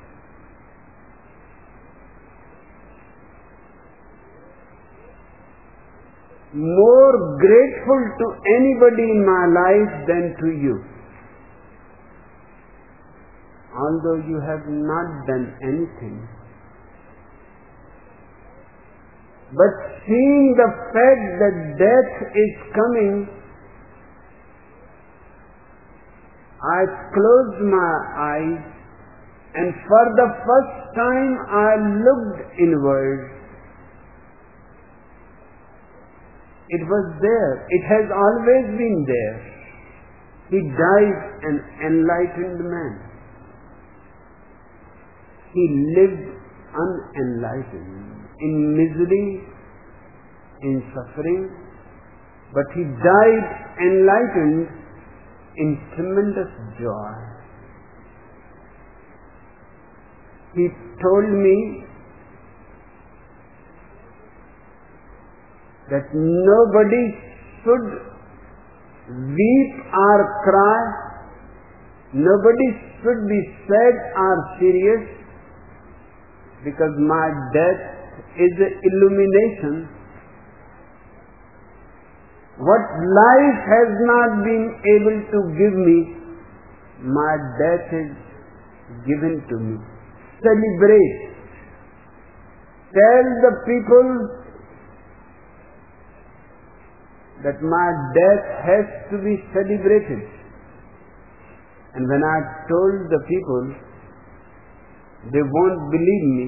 more grateful to anybody in my life than to you. Although you have not done anything. But seeing the fact that death is coming, I closed my eyes and for the first time I looked inward. It was there. It has always been there. He died an enlightened man. He lived unenlightened, in misery, in suffering, but he died enlightened in tremendous joy. He told me that nobody should weep or cry, nobody should be sad or serious, because my death is an illumination. What life has not been able to give me, my death is given to me. Celebrate. Tell the people that my death has to be celebrated. And when I told the people, they won't believe me.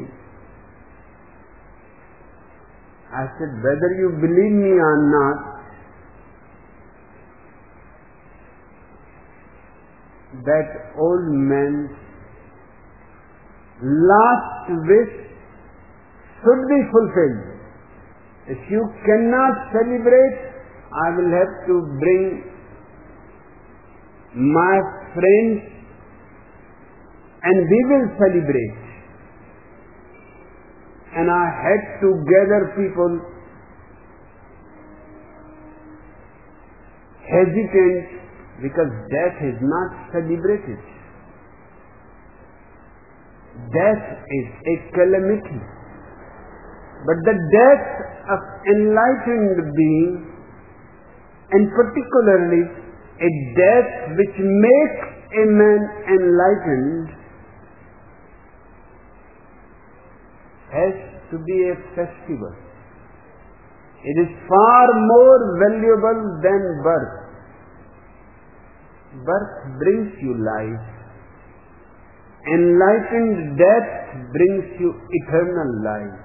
I said, whether you believe me or not, that old man's last wish should be fulfilled. If you cannot celebrate, I will have to bring my friends and we will celebrate. And I had to gather people hesitant because death is not celebrated. Death is a calamity. But the death of enlightened being, and particularly a death which makes a man enlightened, has to be a festival. It is far more valuable than birth. Birth brings you life. Enlightened death brings you eternal life.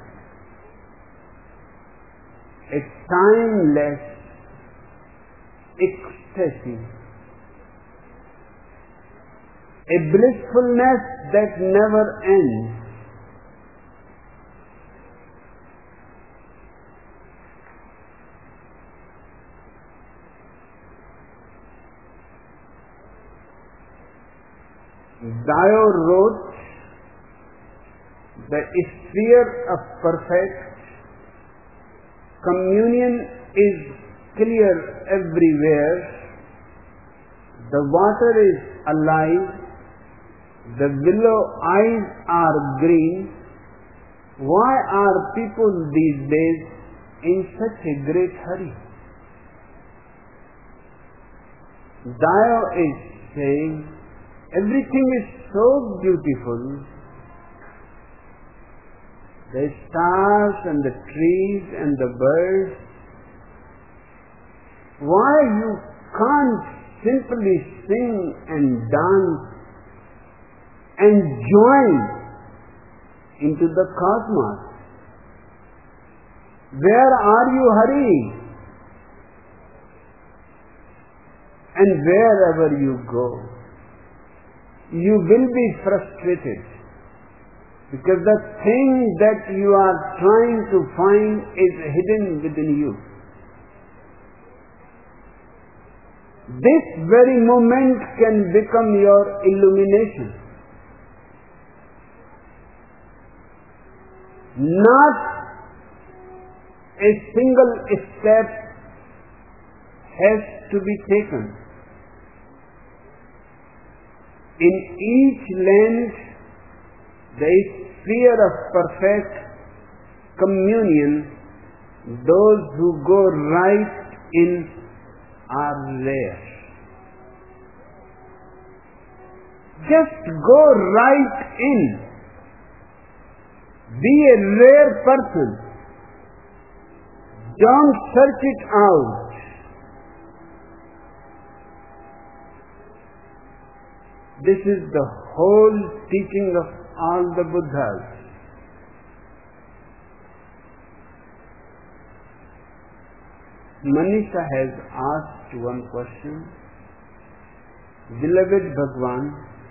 A timeless ecstasy. A blissfulness that never ends. Dio wrote, the sphere of perfect communion is clear everywhere. The water is alive. The willow eyes are green. Why are people these days in such a great hurry? Dio is saying, everything is so beautiful. The stars and the trees and the birds. Why you can't simply sing and dance and join into the cosmos? Where are you hurrying? And wherever you go, you will be frustrated, because the thing that you are trying to find is hidden within you. This very moment can become your illumination. Not a single step has to be taken. In each land, the sphere of perfect communion, those who go right in are rare. Just go right in. Be a rare person. Don't search it out. This is the whole teaching of all the Buddhas. Manisha has asked one question. Beloved Bhagwan,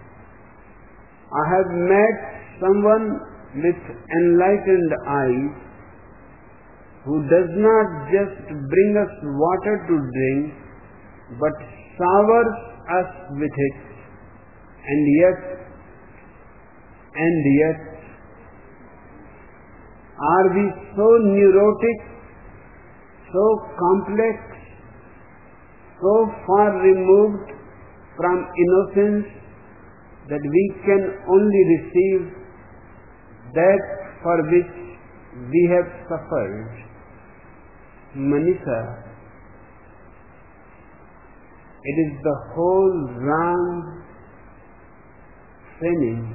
I have met someone with enlightened eyes who does not just bring us water to drink, but showers us with it. And yet, and yet, are we so neurotic, so complex, so far removed from innocence that we can only receive that for which we have suffered? Manisha, it is the whole wrong training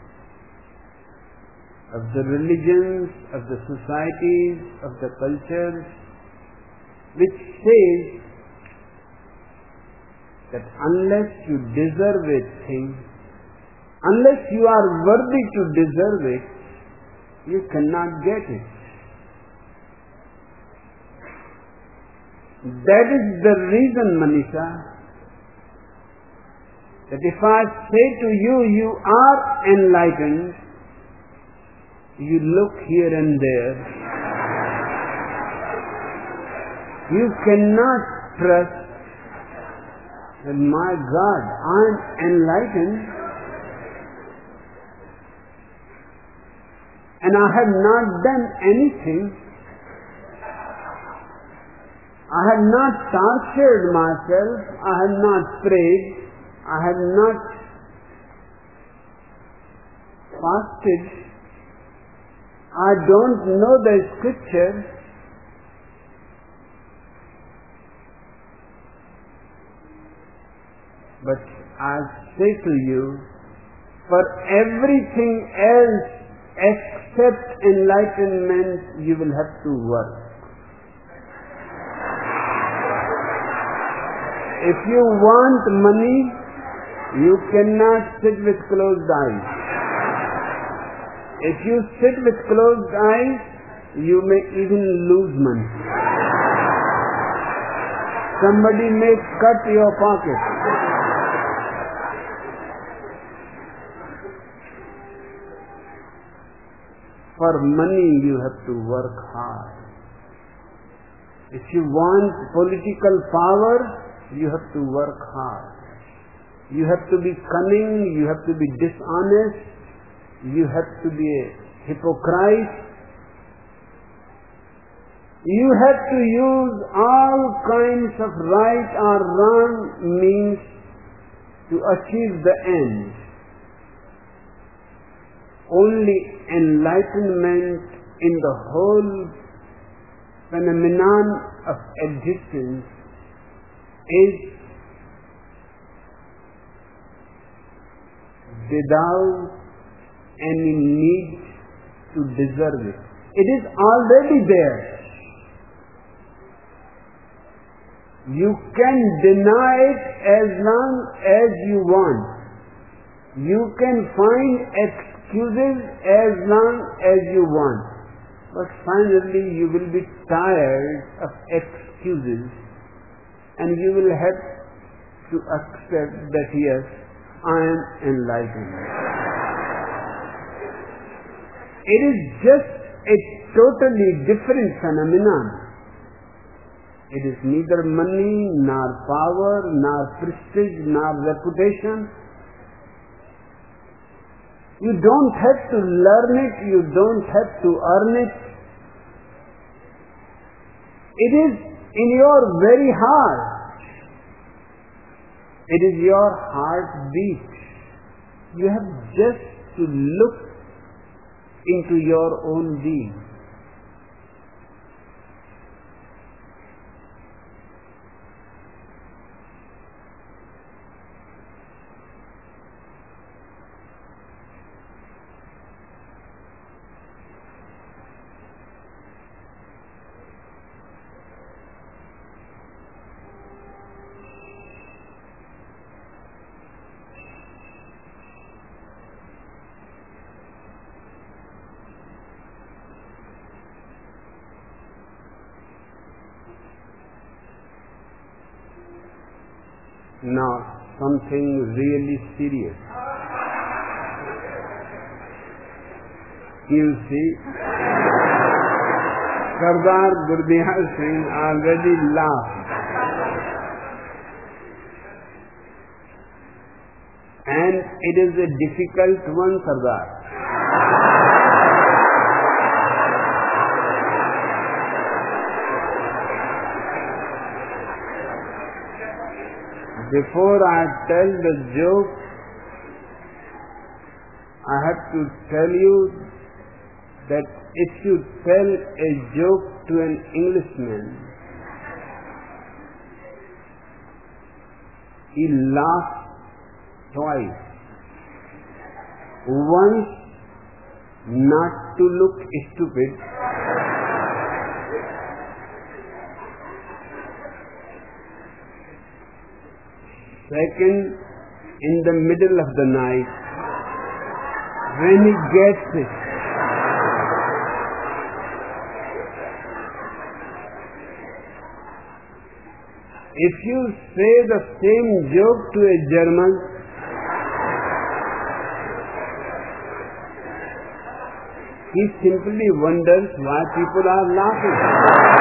of the religions, of the societies, of the cultures, which says that unless you deserve a thing, unless you are worthy to deserve it, you cannot get it. That is the reason, Manisha, that if I say to you, you are enlightened, you look here and there, you cannot trust that, my God, I am enlightened and I have not done anything. I have not tortured myself, I have not prayed, I have not fasted, I don't know the scripture. But I say to you, for everything else except enlightenment, you will have to work. If you want money, you cannot sit with closed eyes. If you sit with closed eyes, you may even lose money. Somebody may cut your pocket. For money you have to work hard. If you want political power, you have to work hard. You have to be cunning, you have to be dishonest, you have to be a hypocrite. You have to use all kinds of right or wrong means to achieve the end. Only enlightenment in the whole phenomenon of existence is without any need to deserve it. It is already there. You can deny it as long as you want. You can find excuses as long as you want. But finally you will be tired of excuses and you will have to accept that yes, I am enlightened. It is just a totally different phenomenon. It is neither money, nor power, nor prestige, nor reputation. You don't have to learn it, you don't have to earn it. It is in your very heart. It is your heartbeat. You have just to look into your own being. Now, something really serious. You see, Sardar Gurdihar Singh already laughed. And it is a difficult one, Sardar. Before I tell the joke, I have to tell you that if you tell a joke to an Englishman, he laughs twice. Once, not to look stupid, second, in the middle of the night, when he gets it. If you say the same joke to a German, he simply wonders why people are laughing.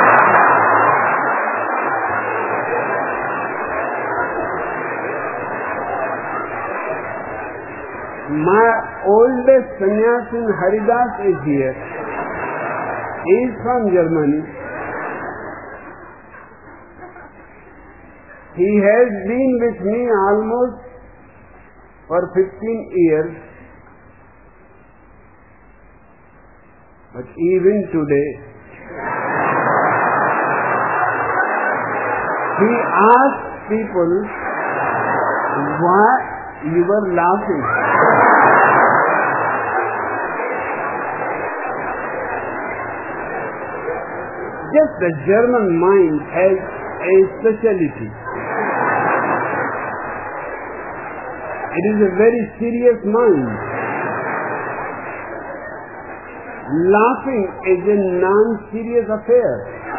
My oldest sannyasin Haridas is here. He is from Germany. He has been with me almost for fifteen years. But even today, he asks people why you were laughing. Just the German mind has a speciality. It is a very serious mind. Laughing is a non-serious affair.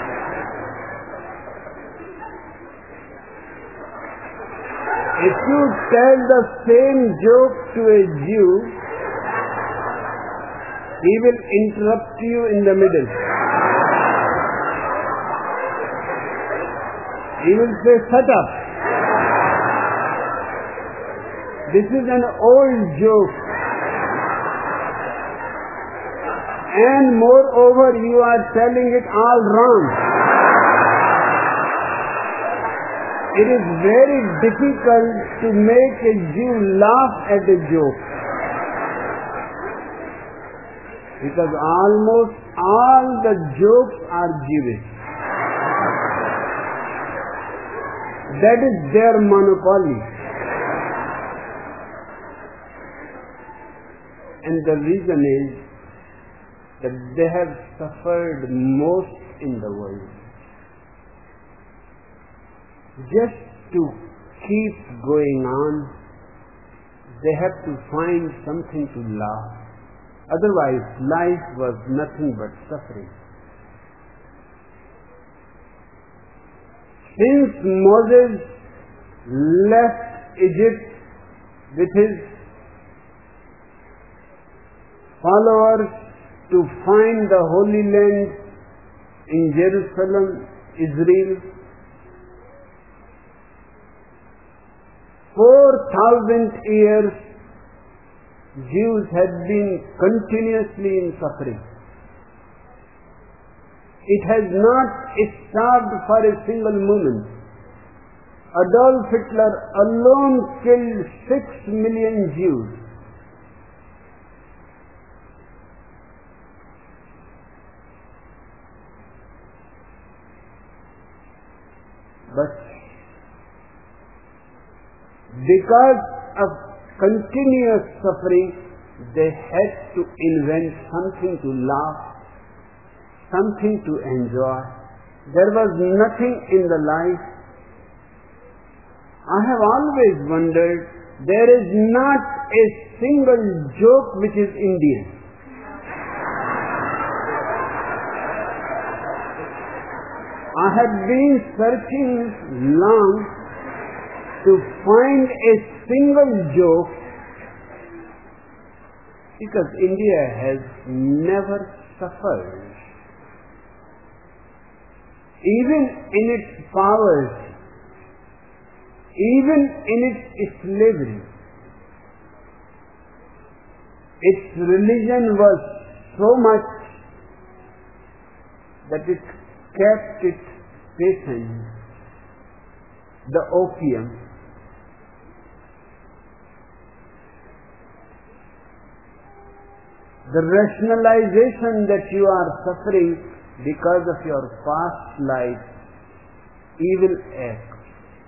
If you tell the same joke to a Jew, he will interrupt you in the middle. He will say, shut up. This is an old joke. And moreover, you are telling it all wrong. It is very difficult to make a Jew laugh at a joke. Because almost all the jokes are Jewish. That is their monopoly. And the reason is that they have suffered most in the world. Just to keep going on, they have to find something to laugh. Otherwise, life was nothing but suffering. Since Moses left Egypt with his followers to find the Holy Land in Jerusalem, Israel, four thousand years Jews had been continuously in suffering. It has not stopped for a single moment. Adolf Hitler alone killed six million Jews. But because of continuous suffering, they had to invent something to laugh, something to enjoy. There was nothing in the life. I have always wondered, there is not a single joke which is Indian. I have been searching long to find a single joke, because India has never suffered. Even in its poverty, even in its slavery, its religion was so much that it kept its patients, the opium. The rationalization that you are suffering because of your past life, evil acts.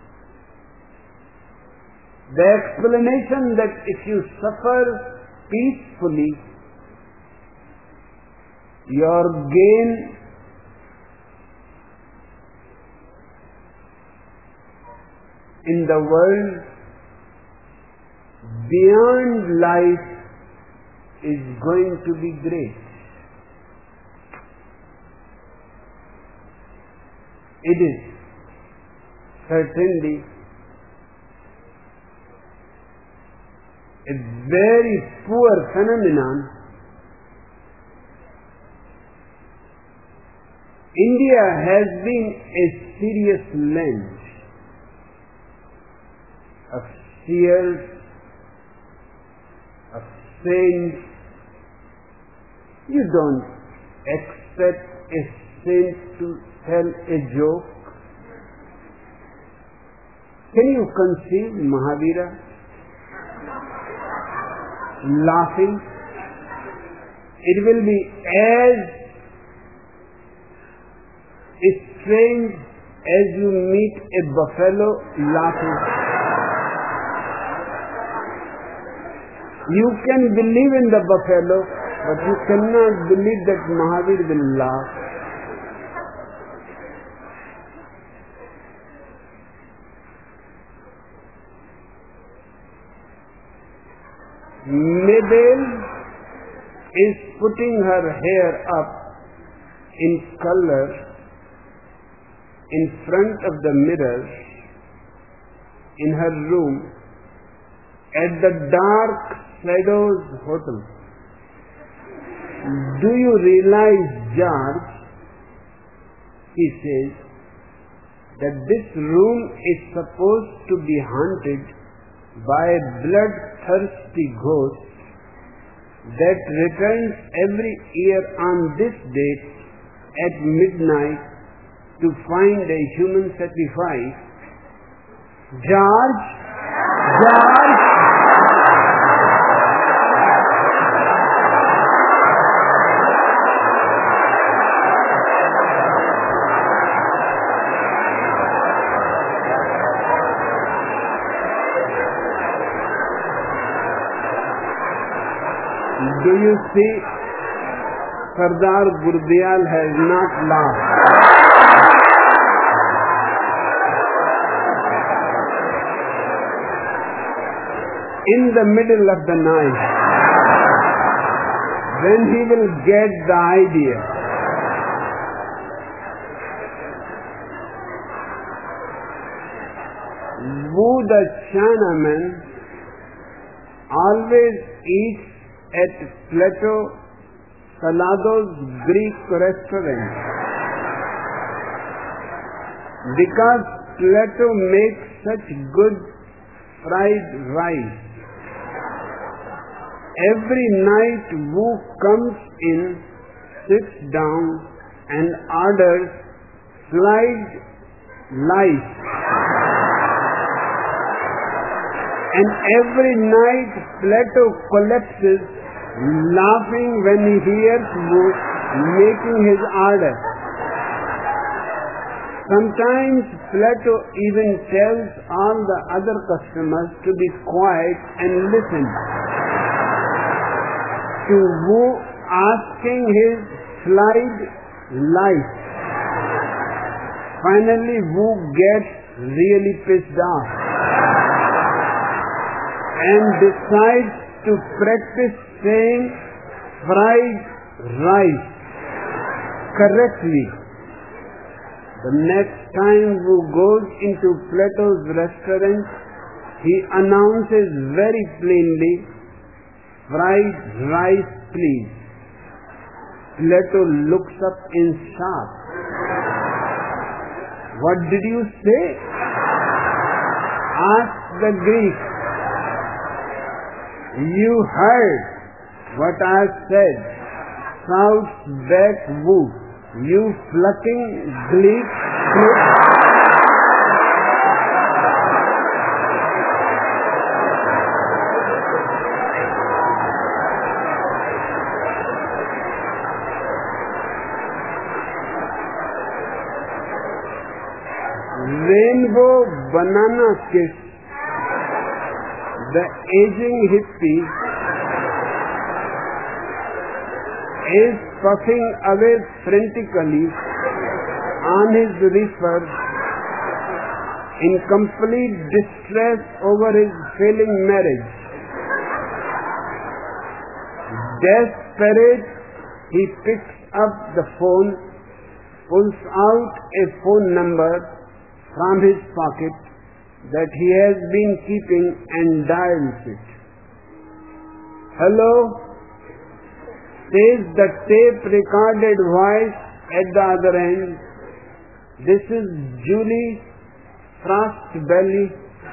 The explanation that if you suffer peacefully, your gain in the world beyond life is going to be great. It is certainly a very poor phenomenon. India has been a serious land of seers, of saints. You don't expect a saint to tell a joke. Can you conceive Mahavira laughing? It will be as strange as you meet a buffalo laughing. You can believe in the buffalo, but you cannot believe that Mahavir will laugh. Mabel is putting her hair up in color in front of the mirror in her room at the Dark Shadows Hotel. Do you realize, George, he says, that this room is supposed to be haunted by a bloodthirsty ghost that returns every year on this date at midnight to find a human sacrifice. George, George, do you see, Sardar Gurdiyal has not laughed. In the middle of the night, when he will get the idea, Wu the Chinaman always eats at Plato Salado's Greek restaurant because Plato makes such good fried rice. Every night Wu comes in, sits down and orders fried rice. And every night Plato collapses laughing when he hears Wu making his order. Sometimes Plato even tells all the other customers to be quiet and listen to Wu asking his slide life. Finally Wu gets really pissed off and decides to practice saying fried rice correctly. The next time Wu goes into Plato's restaurant, he announces very plainly, fried rice please. Plato looks up in shock. What did you say? Asked the Greek. You heard what I said. Shouts back Wu. You plucking Greek. Rainbow banana kiss. The aging hippie is puffing away frantically on his reefer in complete distress over his failing marriage. Desperate, he picks up the phone, pulls out a phone number from his pocket that he has been keeping and dials it. Hello? Says the tape recorded voice at the other end. This is Julie Frostbelly,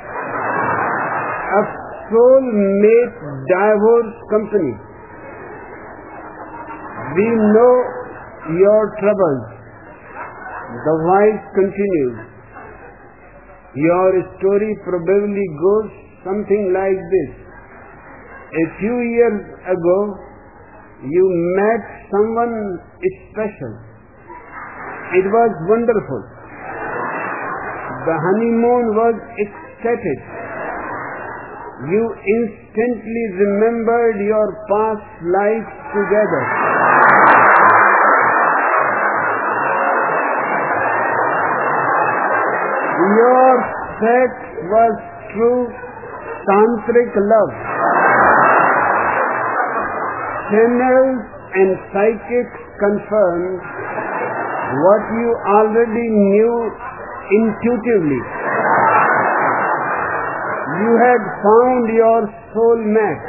a soulmate divorce company. We know your troubles. The voice continues. Your story probably goes something like this. A few years ago, you met someone special. It was wonderful. The honeymoon was ecstatic. You instantly remembered your past lives together. Your sex was true tantric love. Channels and psychics confirmed what you already knew intuitively. You had found your soul mate.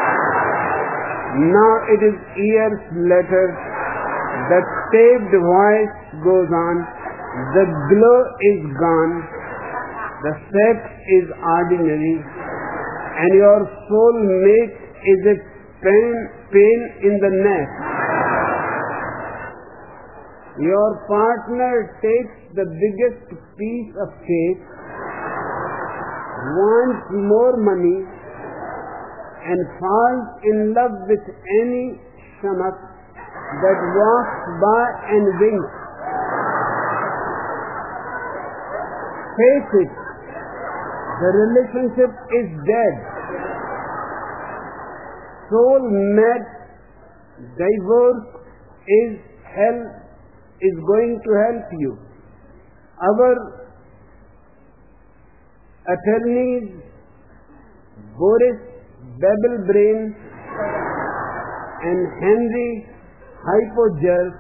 Now it is years later. The taped voice goes on. The glow is gone. The sex is ordinary. and your soul mate is a pain, pain in the neck. Your partner takes the biggest piece of cake, wants more money, and falls in love with any shamak that walks by and winks. Face it, the relationship is dead. Soul-mate divorce is hell, is going to help you. Our attorneys, Boris Babelbrain and Henry Hypojerk,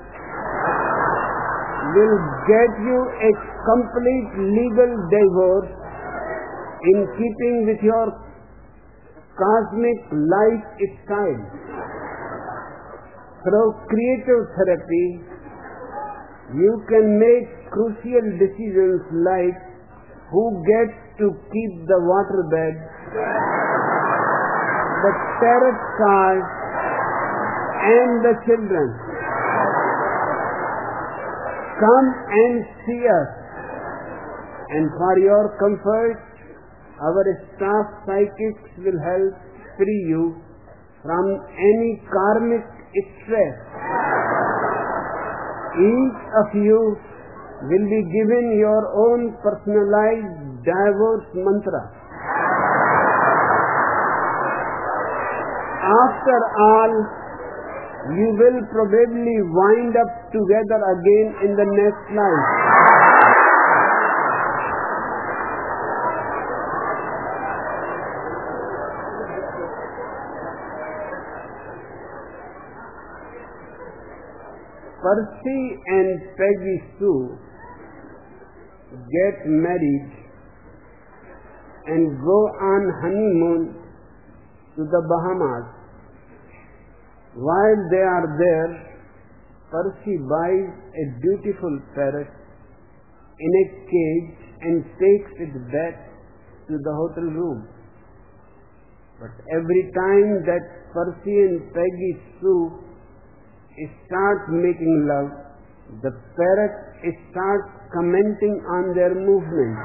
will get you a complete legal divorce in keeping with your cosmic lifestyle. Through creative therapy, you can make crucial decisions like who gets to keep the waterbed, the tarot cards, and the children. Come and see us, and for your comfort, our staff psychics will help free you from any karmic stress. Each of you will be given your own personalized divorce mantra. After all, you will probably wind up together again in the next life. Percy and Peggy Sue get married and go on honeymoon to the Bahamas. While they are there, Percy buys a beautiful parrot in a cage and takes it back to the hotel room. But every time that Percy and Peggy Sue start making love, the parrot starts commenting on their movements.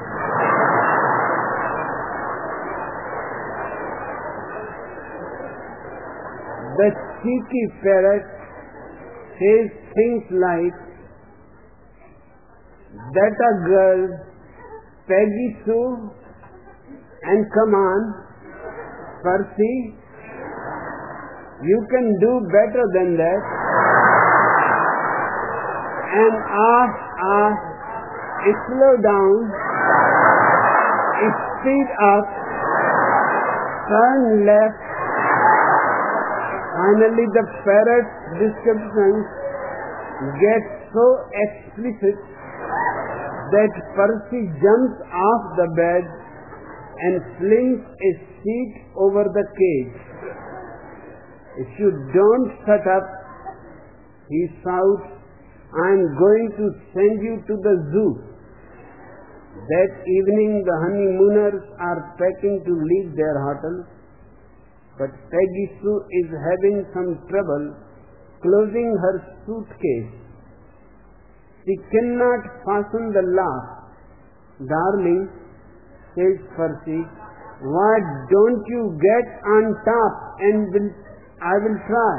The cheeky parrot says things like, "That a girl, Peggy Sue, and come on, Percy, you can do better than that." And ah, ah, slow down, speed up, turn left. Finally, the parrot's descriptions get so explicit that Percy jumps off the bed and flings a sheet over the cage. "If you don't shut up," he shouts, "I am going to send you to the zoo." That evening, the honeymooners are packing to leave their hotel, but Peggy Sue is having some trouble closing her suitcase. She cannot fasten the lock. "Darling," says Percy, "why don't you get on top and will, I will try."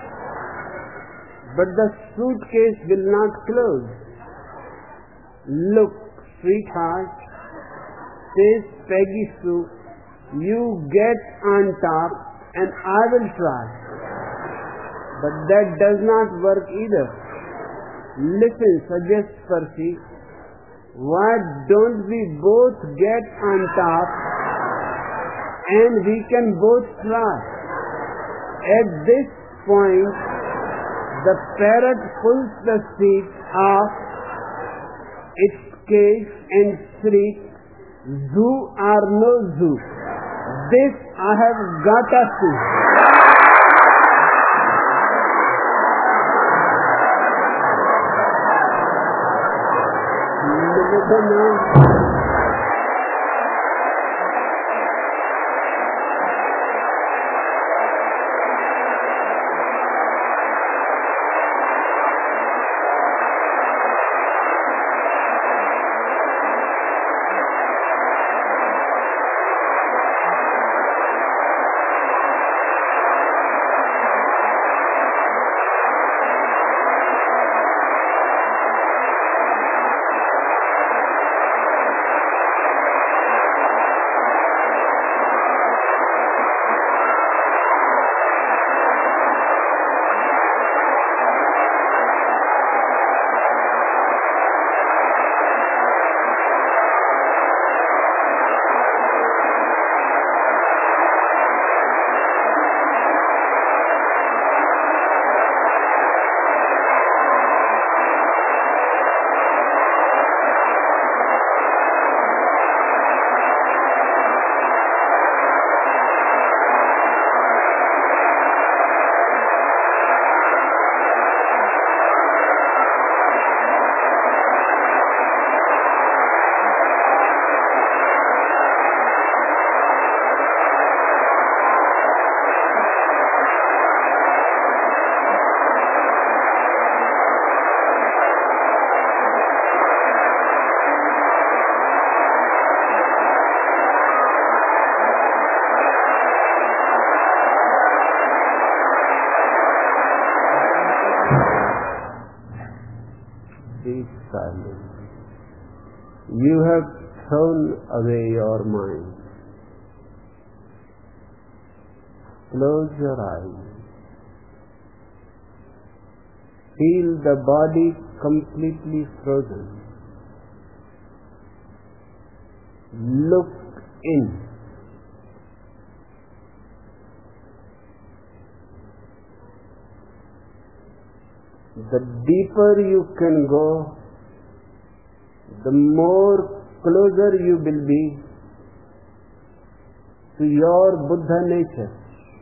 But the suitcase will not close. "Look, sweetheart," says Peggy Sue, "you get on top and I will try." But that does not work either. "Listen," suggests Percy, "why don't we both get on top and we can both try?" At this point, the parrot pulls the sheet off its cage and shrieks, "Zoo or no zoo, this I have got to see." deep silence. You have thrown away your mind. Close your eyes. Feel the body completely frozen. Look in. The deeper you can go, the more closer you will be to your Buddha nature.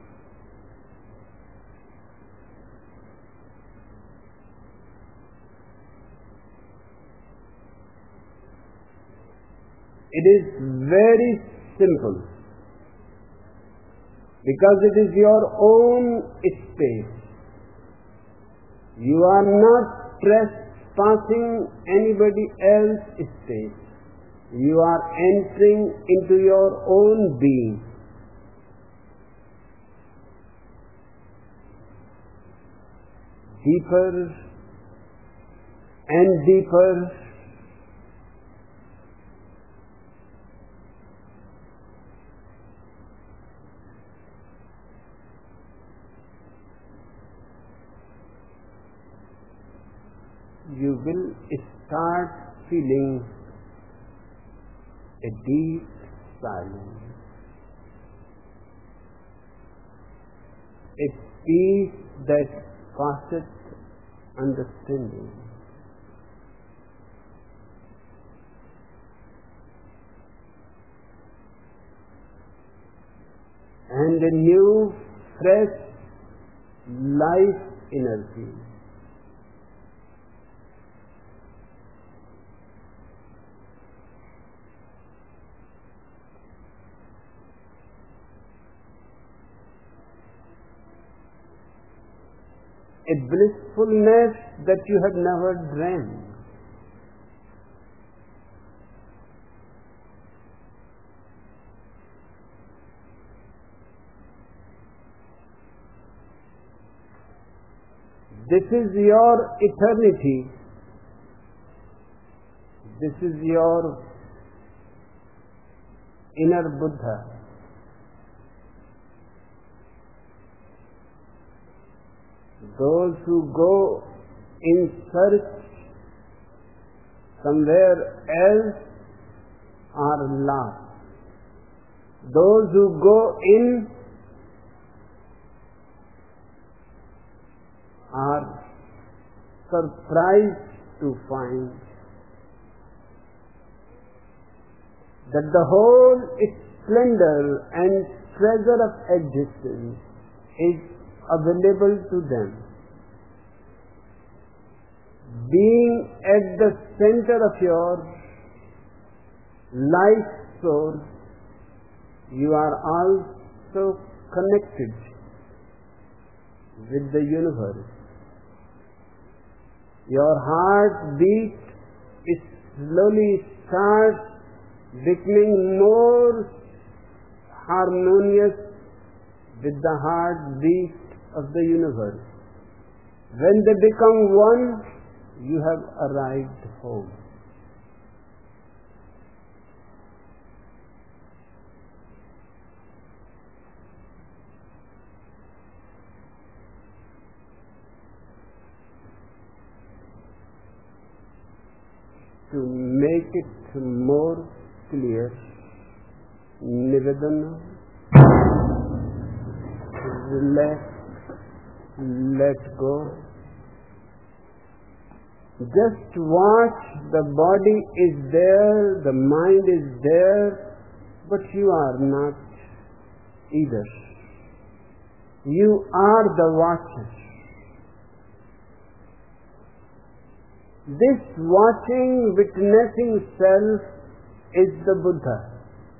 It is very simple because it is your own space. You are not trespassing anybody else's space. You are entering into your own being. Deeper and deeper. You will start feeling a deep silence, a peace that passeth understanding. And a new, fresh life energy. A blissfulness that you have never dreamed. This is your eternity. This is your inner Buddha. Those who go in search somewhere else are lost. Those who go in are surprised to find that the whole splendor and treasure of existence is available to them. Being at the center of your life source, you are also connected with the universe. Your heartbeat is slowly starts becoming more harmonious with the heartbeat of the universe. When they become one, you have arrived home. To make it more clear, Nivedana, relax, let go. Just watch, the body is there, the mind is there, but you are not either. You are the watcher. This watching, witnessing self is the Buddha.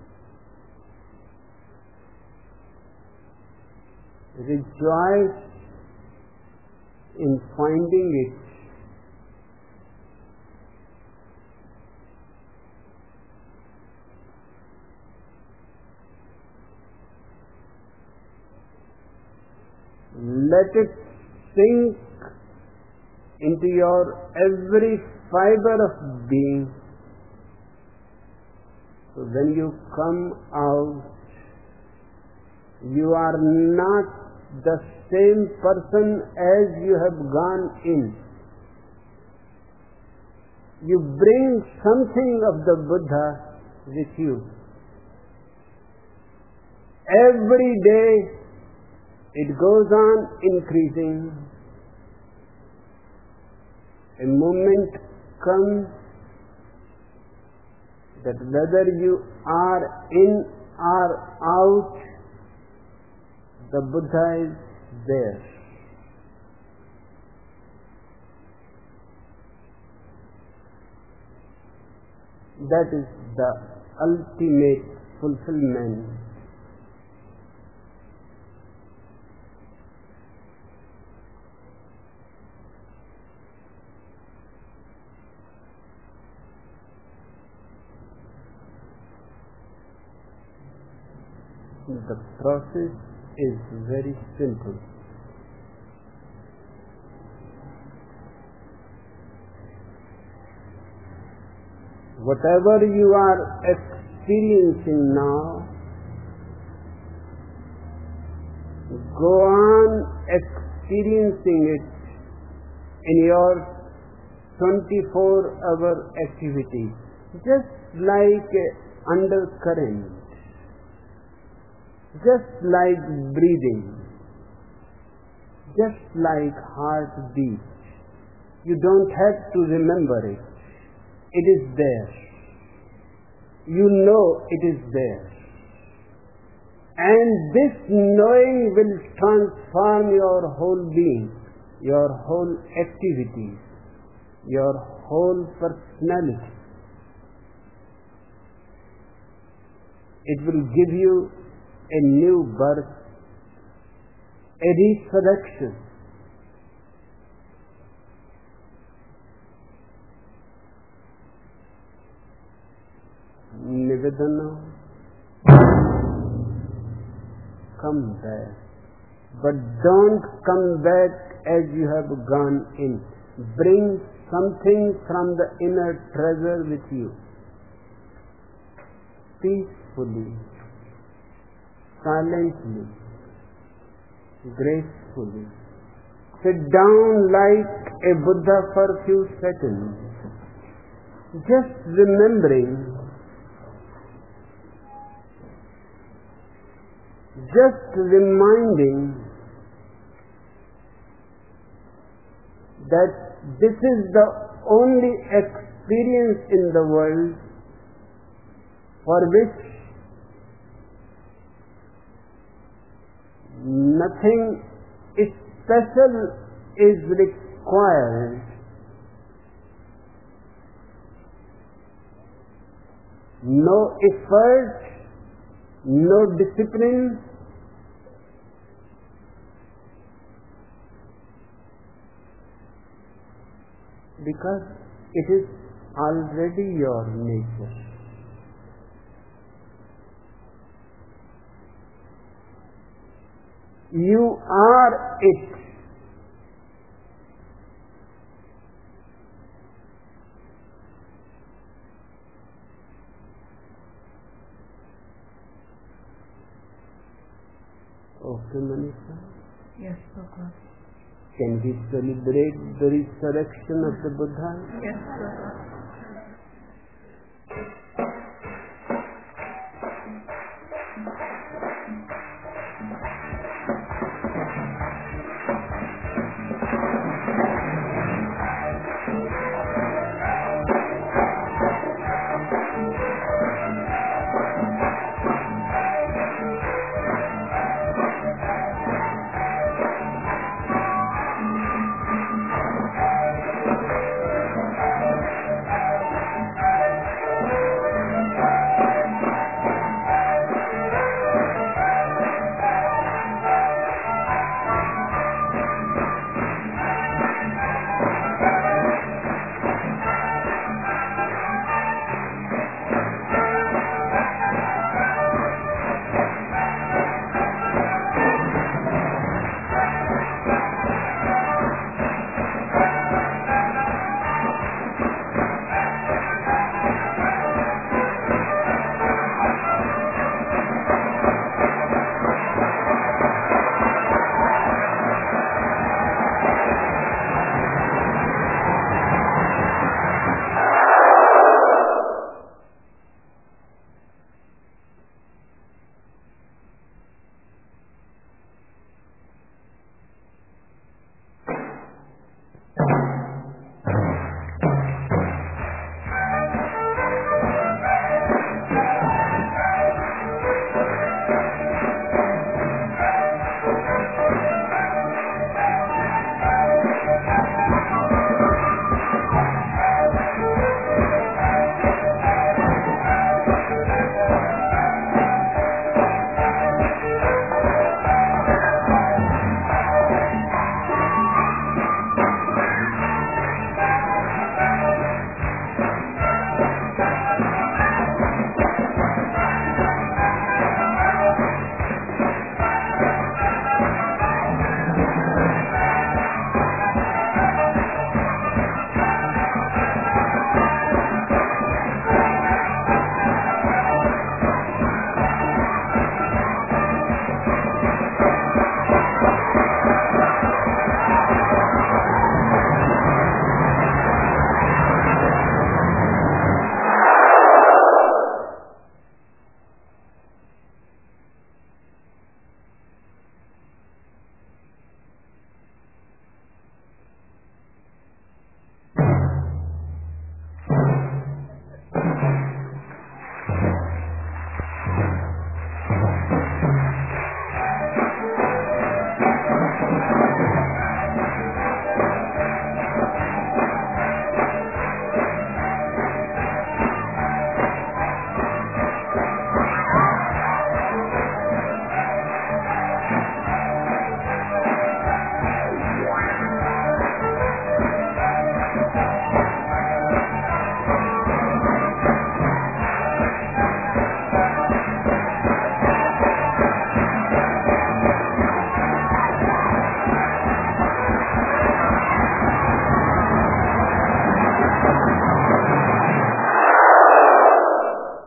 Rejoice in finding it. Let it sink into your every fiber of being. So when you come out, you are not the same person as you have gone in. You bring something of the Buddha with you. Every day it goes on increasing. A moment comes that whether you are in or out, the Buddha is there. That is the ultimate fulfillment. The process is very simple. Whatever you are experiencing now, go on experiencing it in your twenty-four hour activity, just like undercurrent. Just like breathing, just like heartbeat. You don't have to remember it. It is there. You know it is there. And this knowing will transform your whole being, your whole activity, your whole personality. It will give you a new birth, a resurrection. Nivedana, come back, but don't come back as you have gone in. Bring something from the inner treasure with you, peacefully, silently, gracefully. Sit down like a Buddha for a few seconds, just remembering, just reminding that this is the only experience in the world for which nothing special is required. No effort, no discipline, because it is already your nature. You are it. Okay, Manisha?
Yes, Prabhupada.
Can we celebrate the resurrection of the Buddha?
Yes, Prabhupada.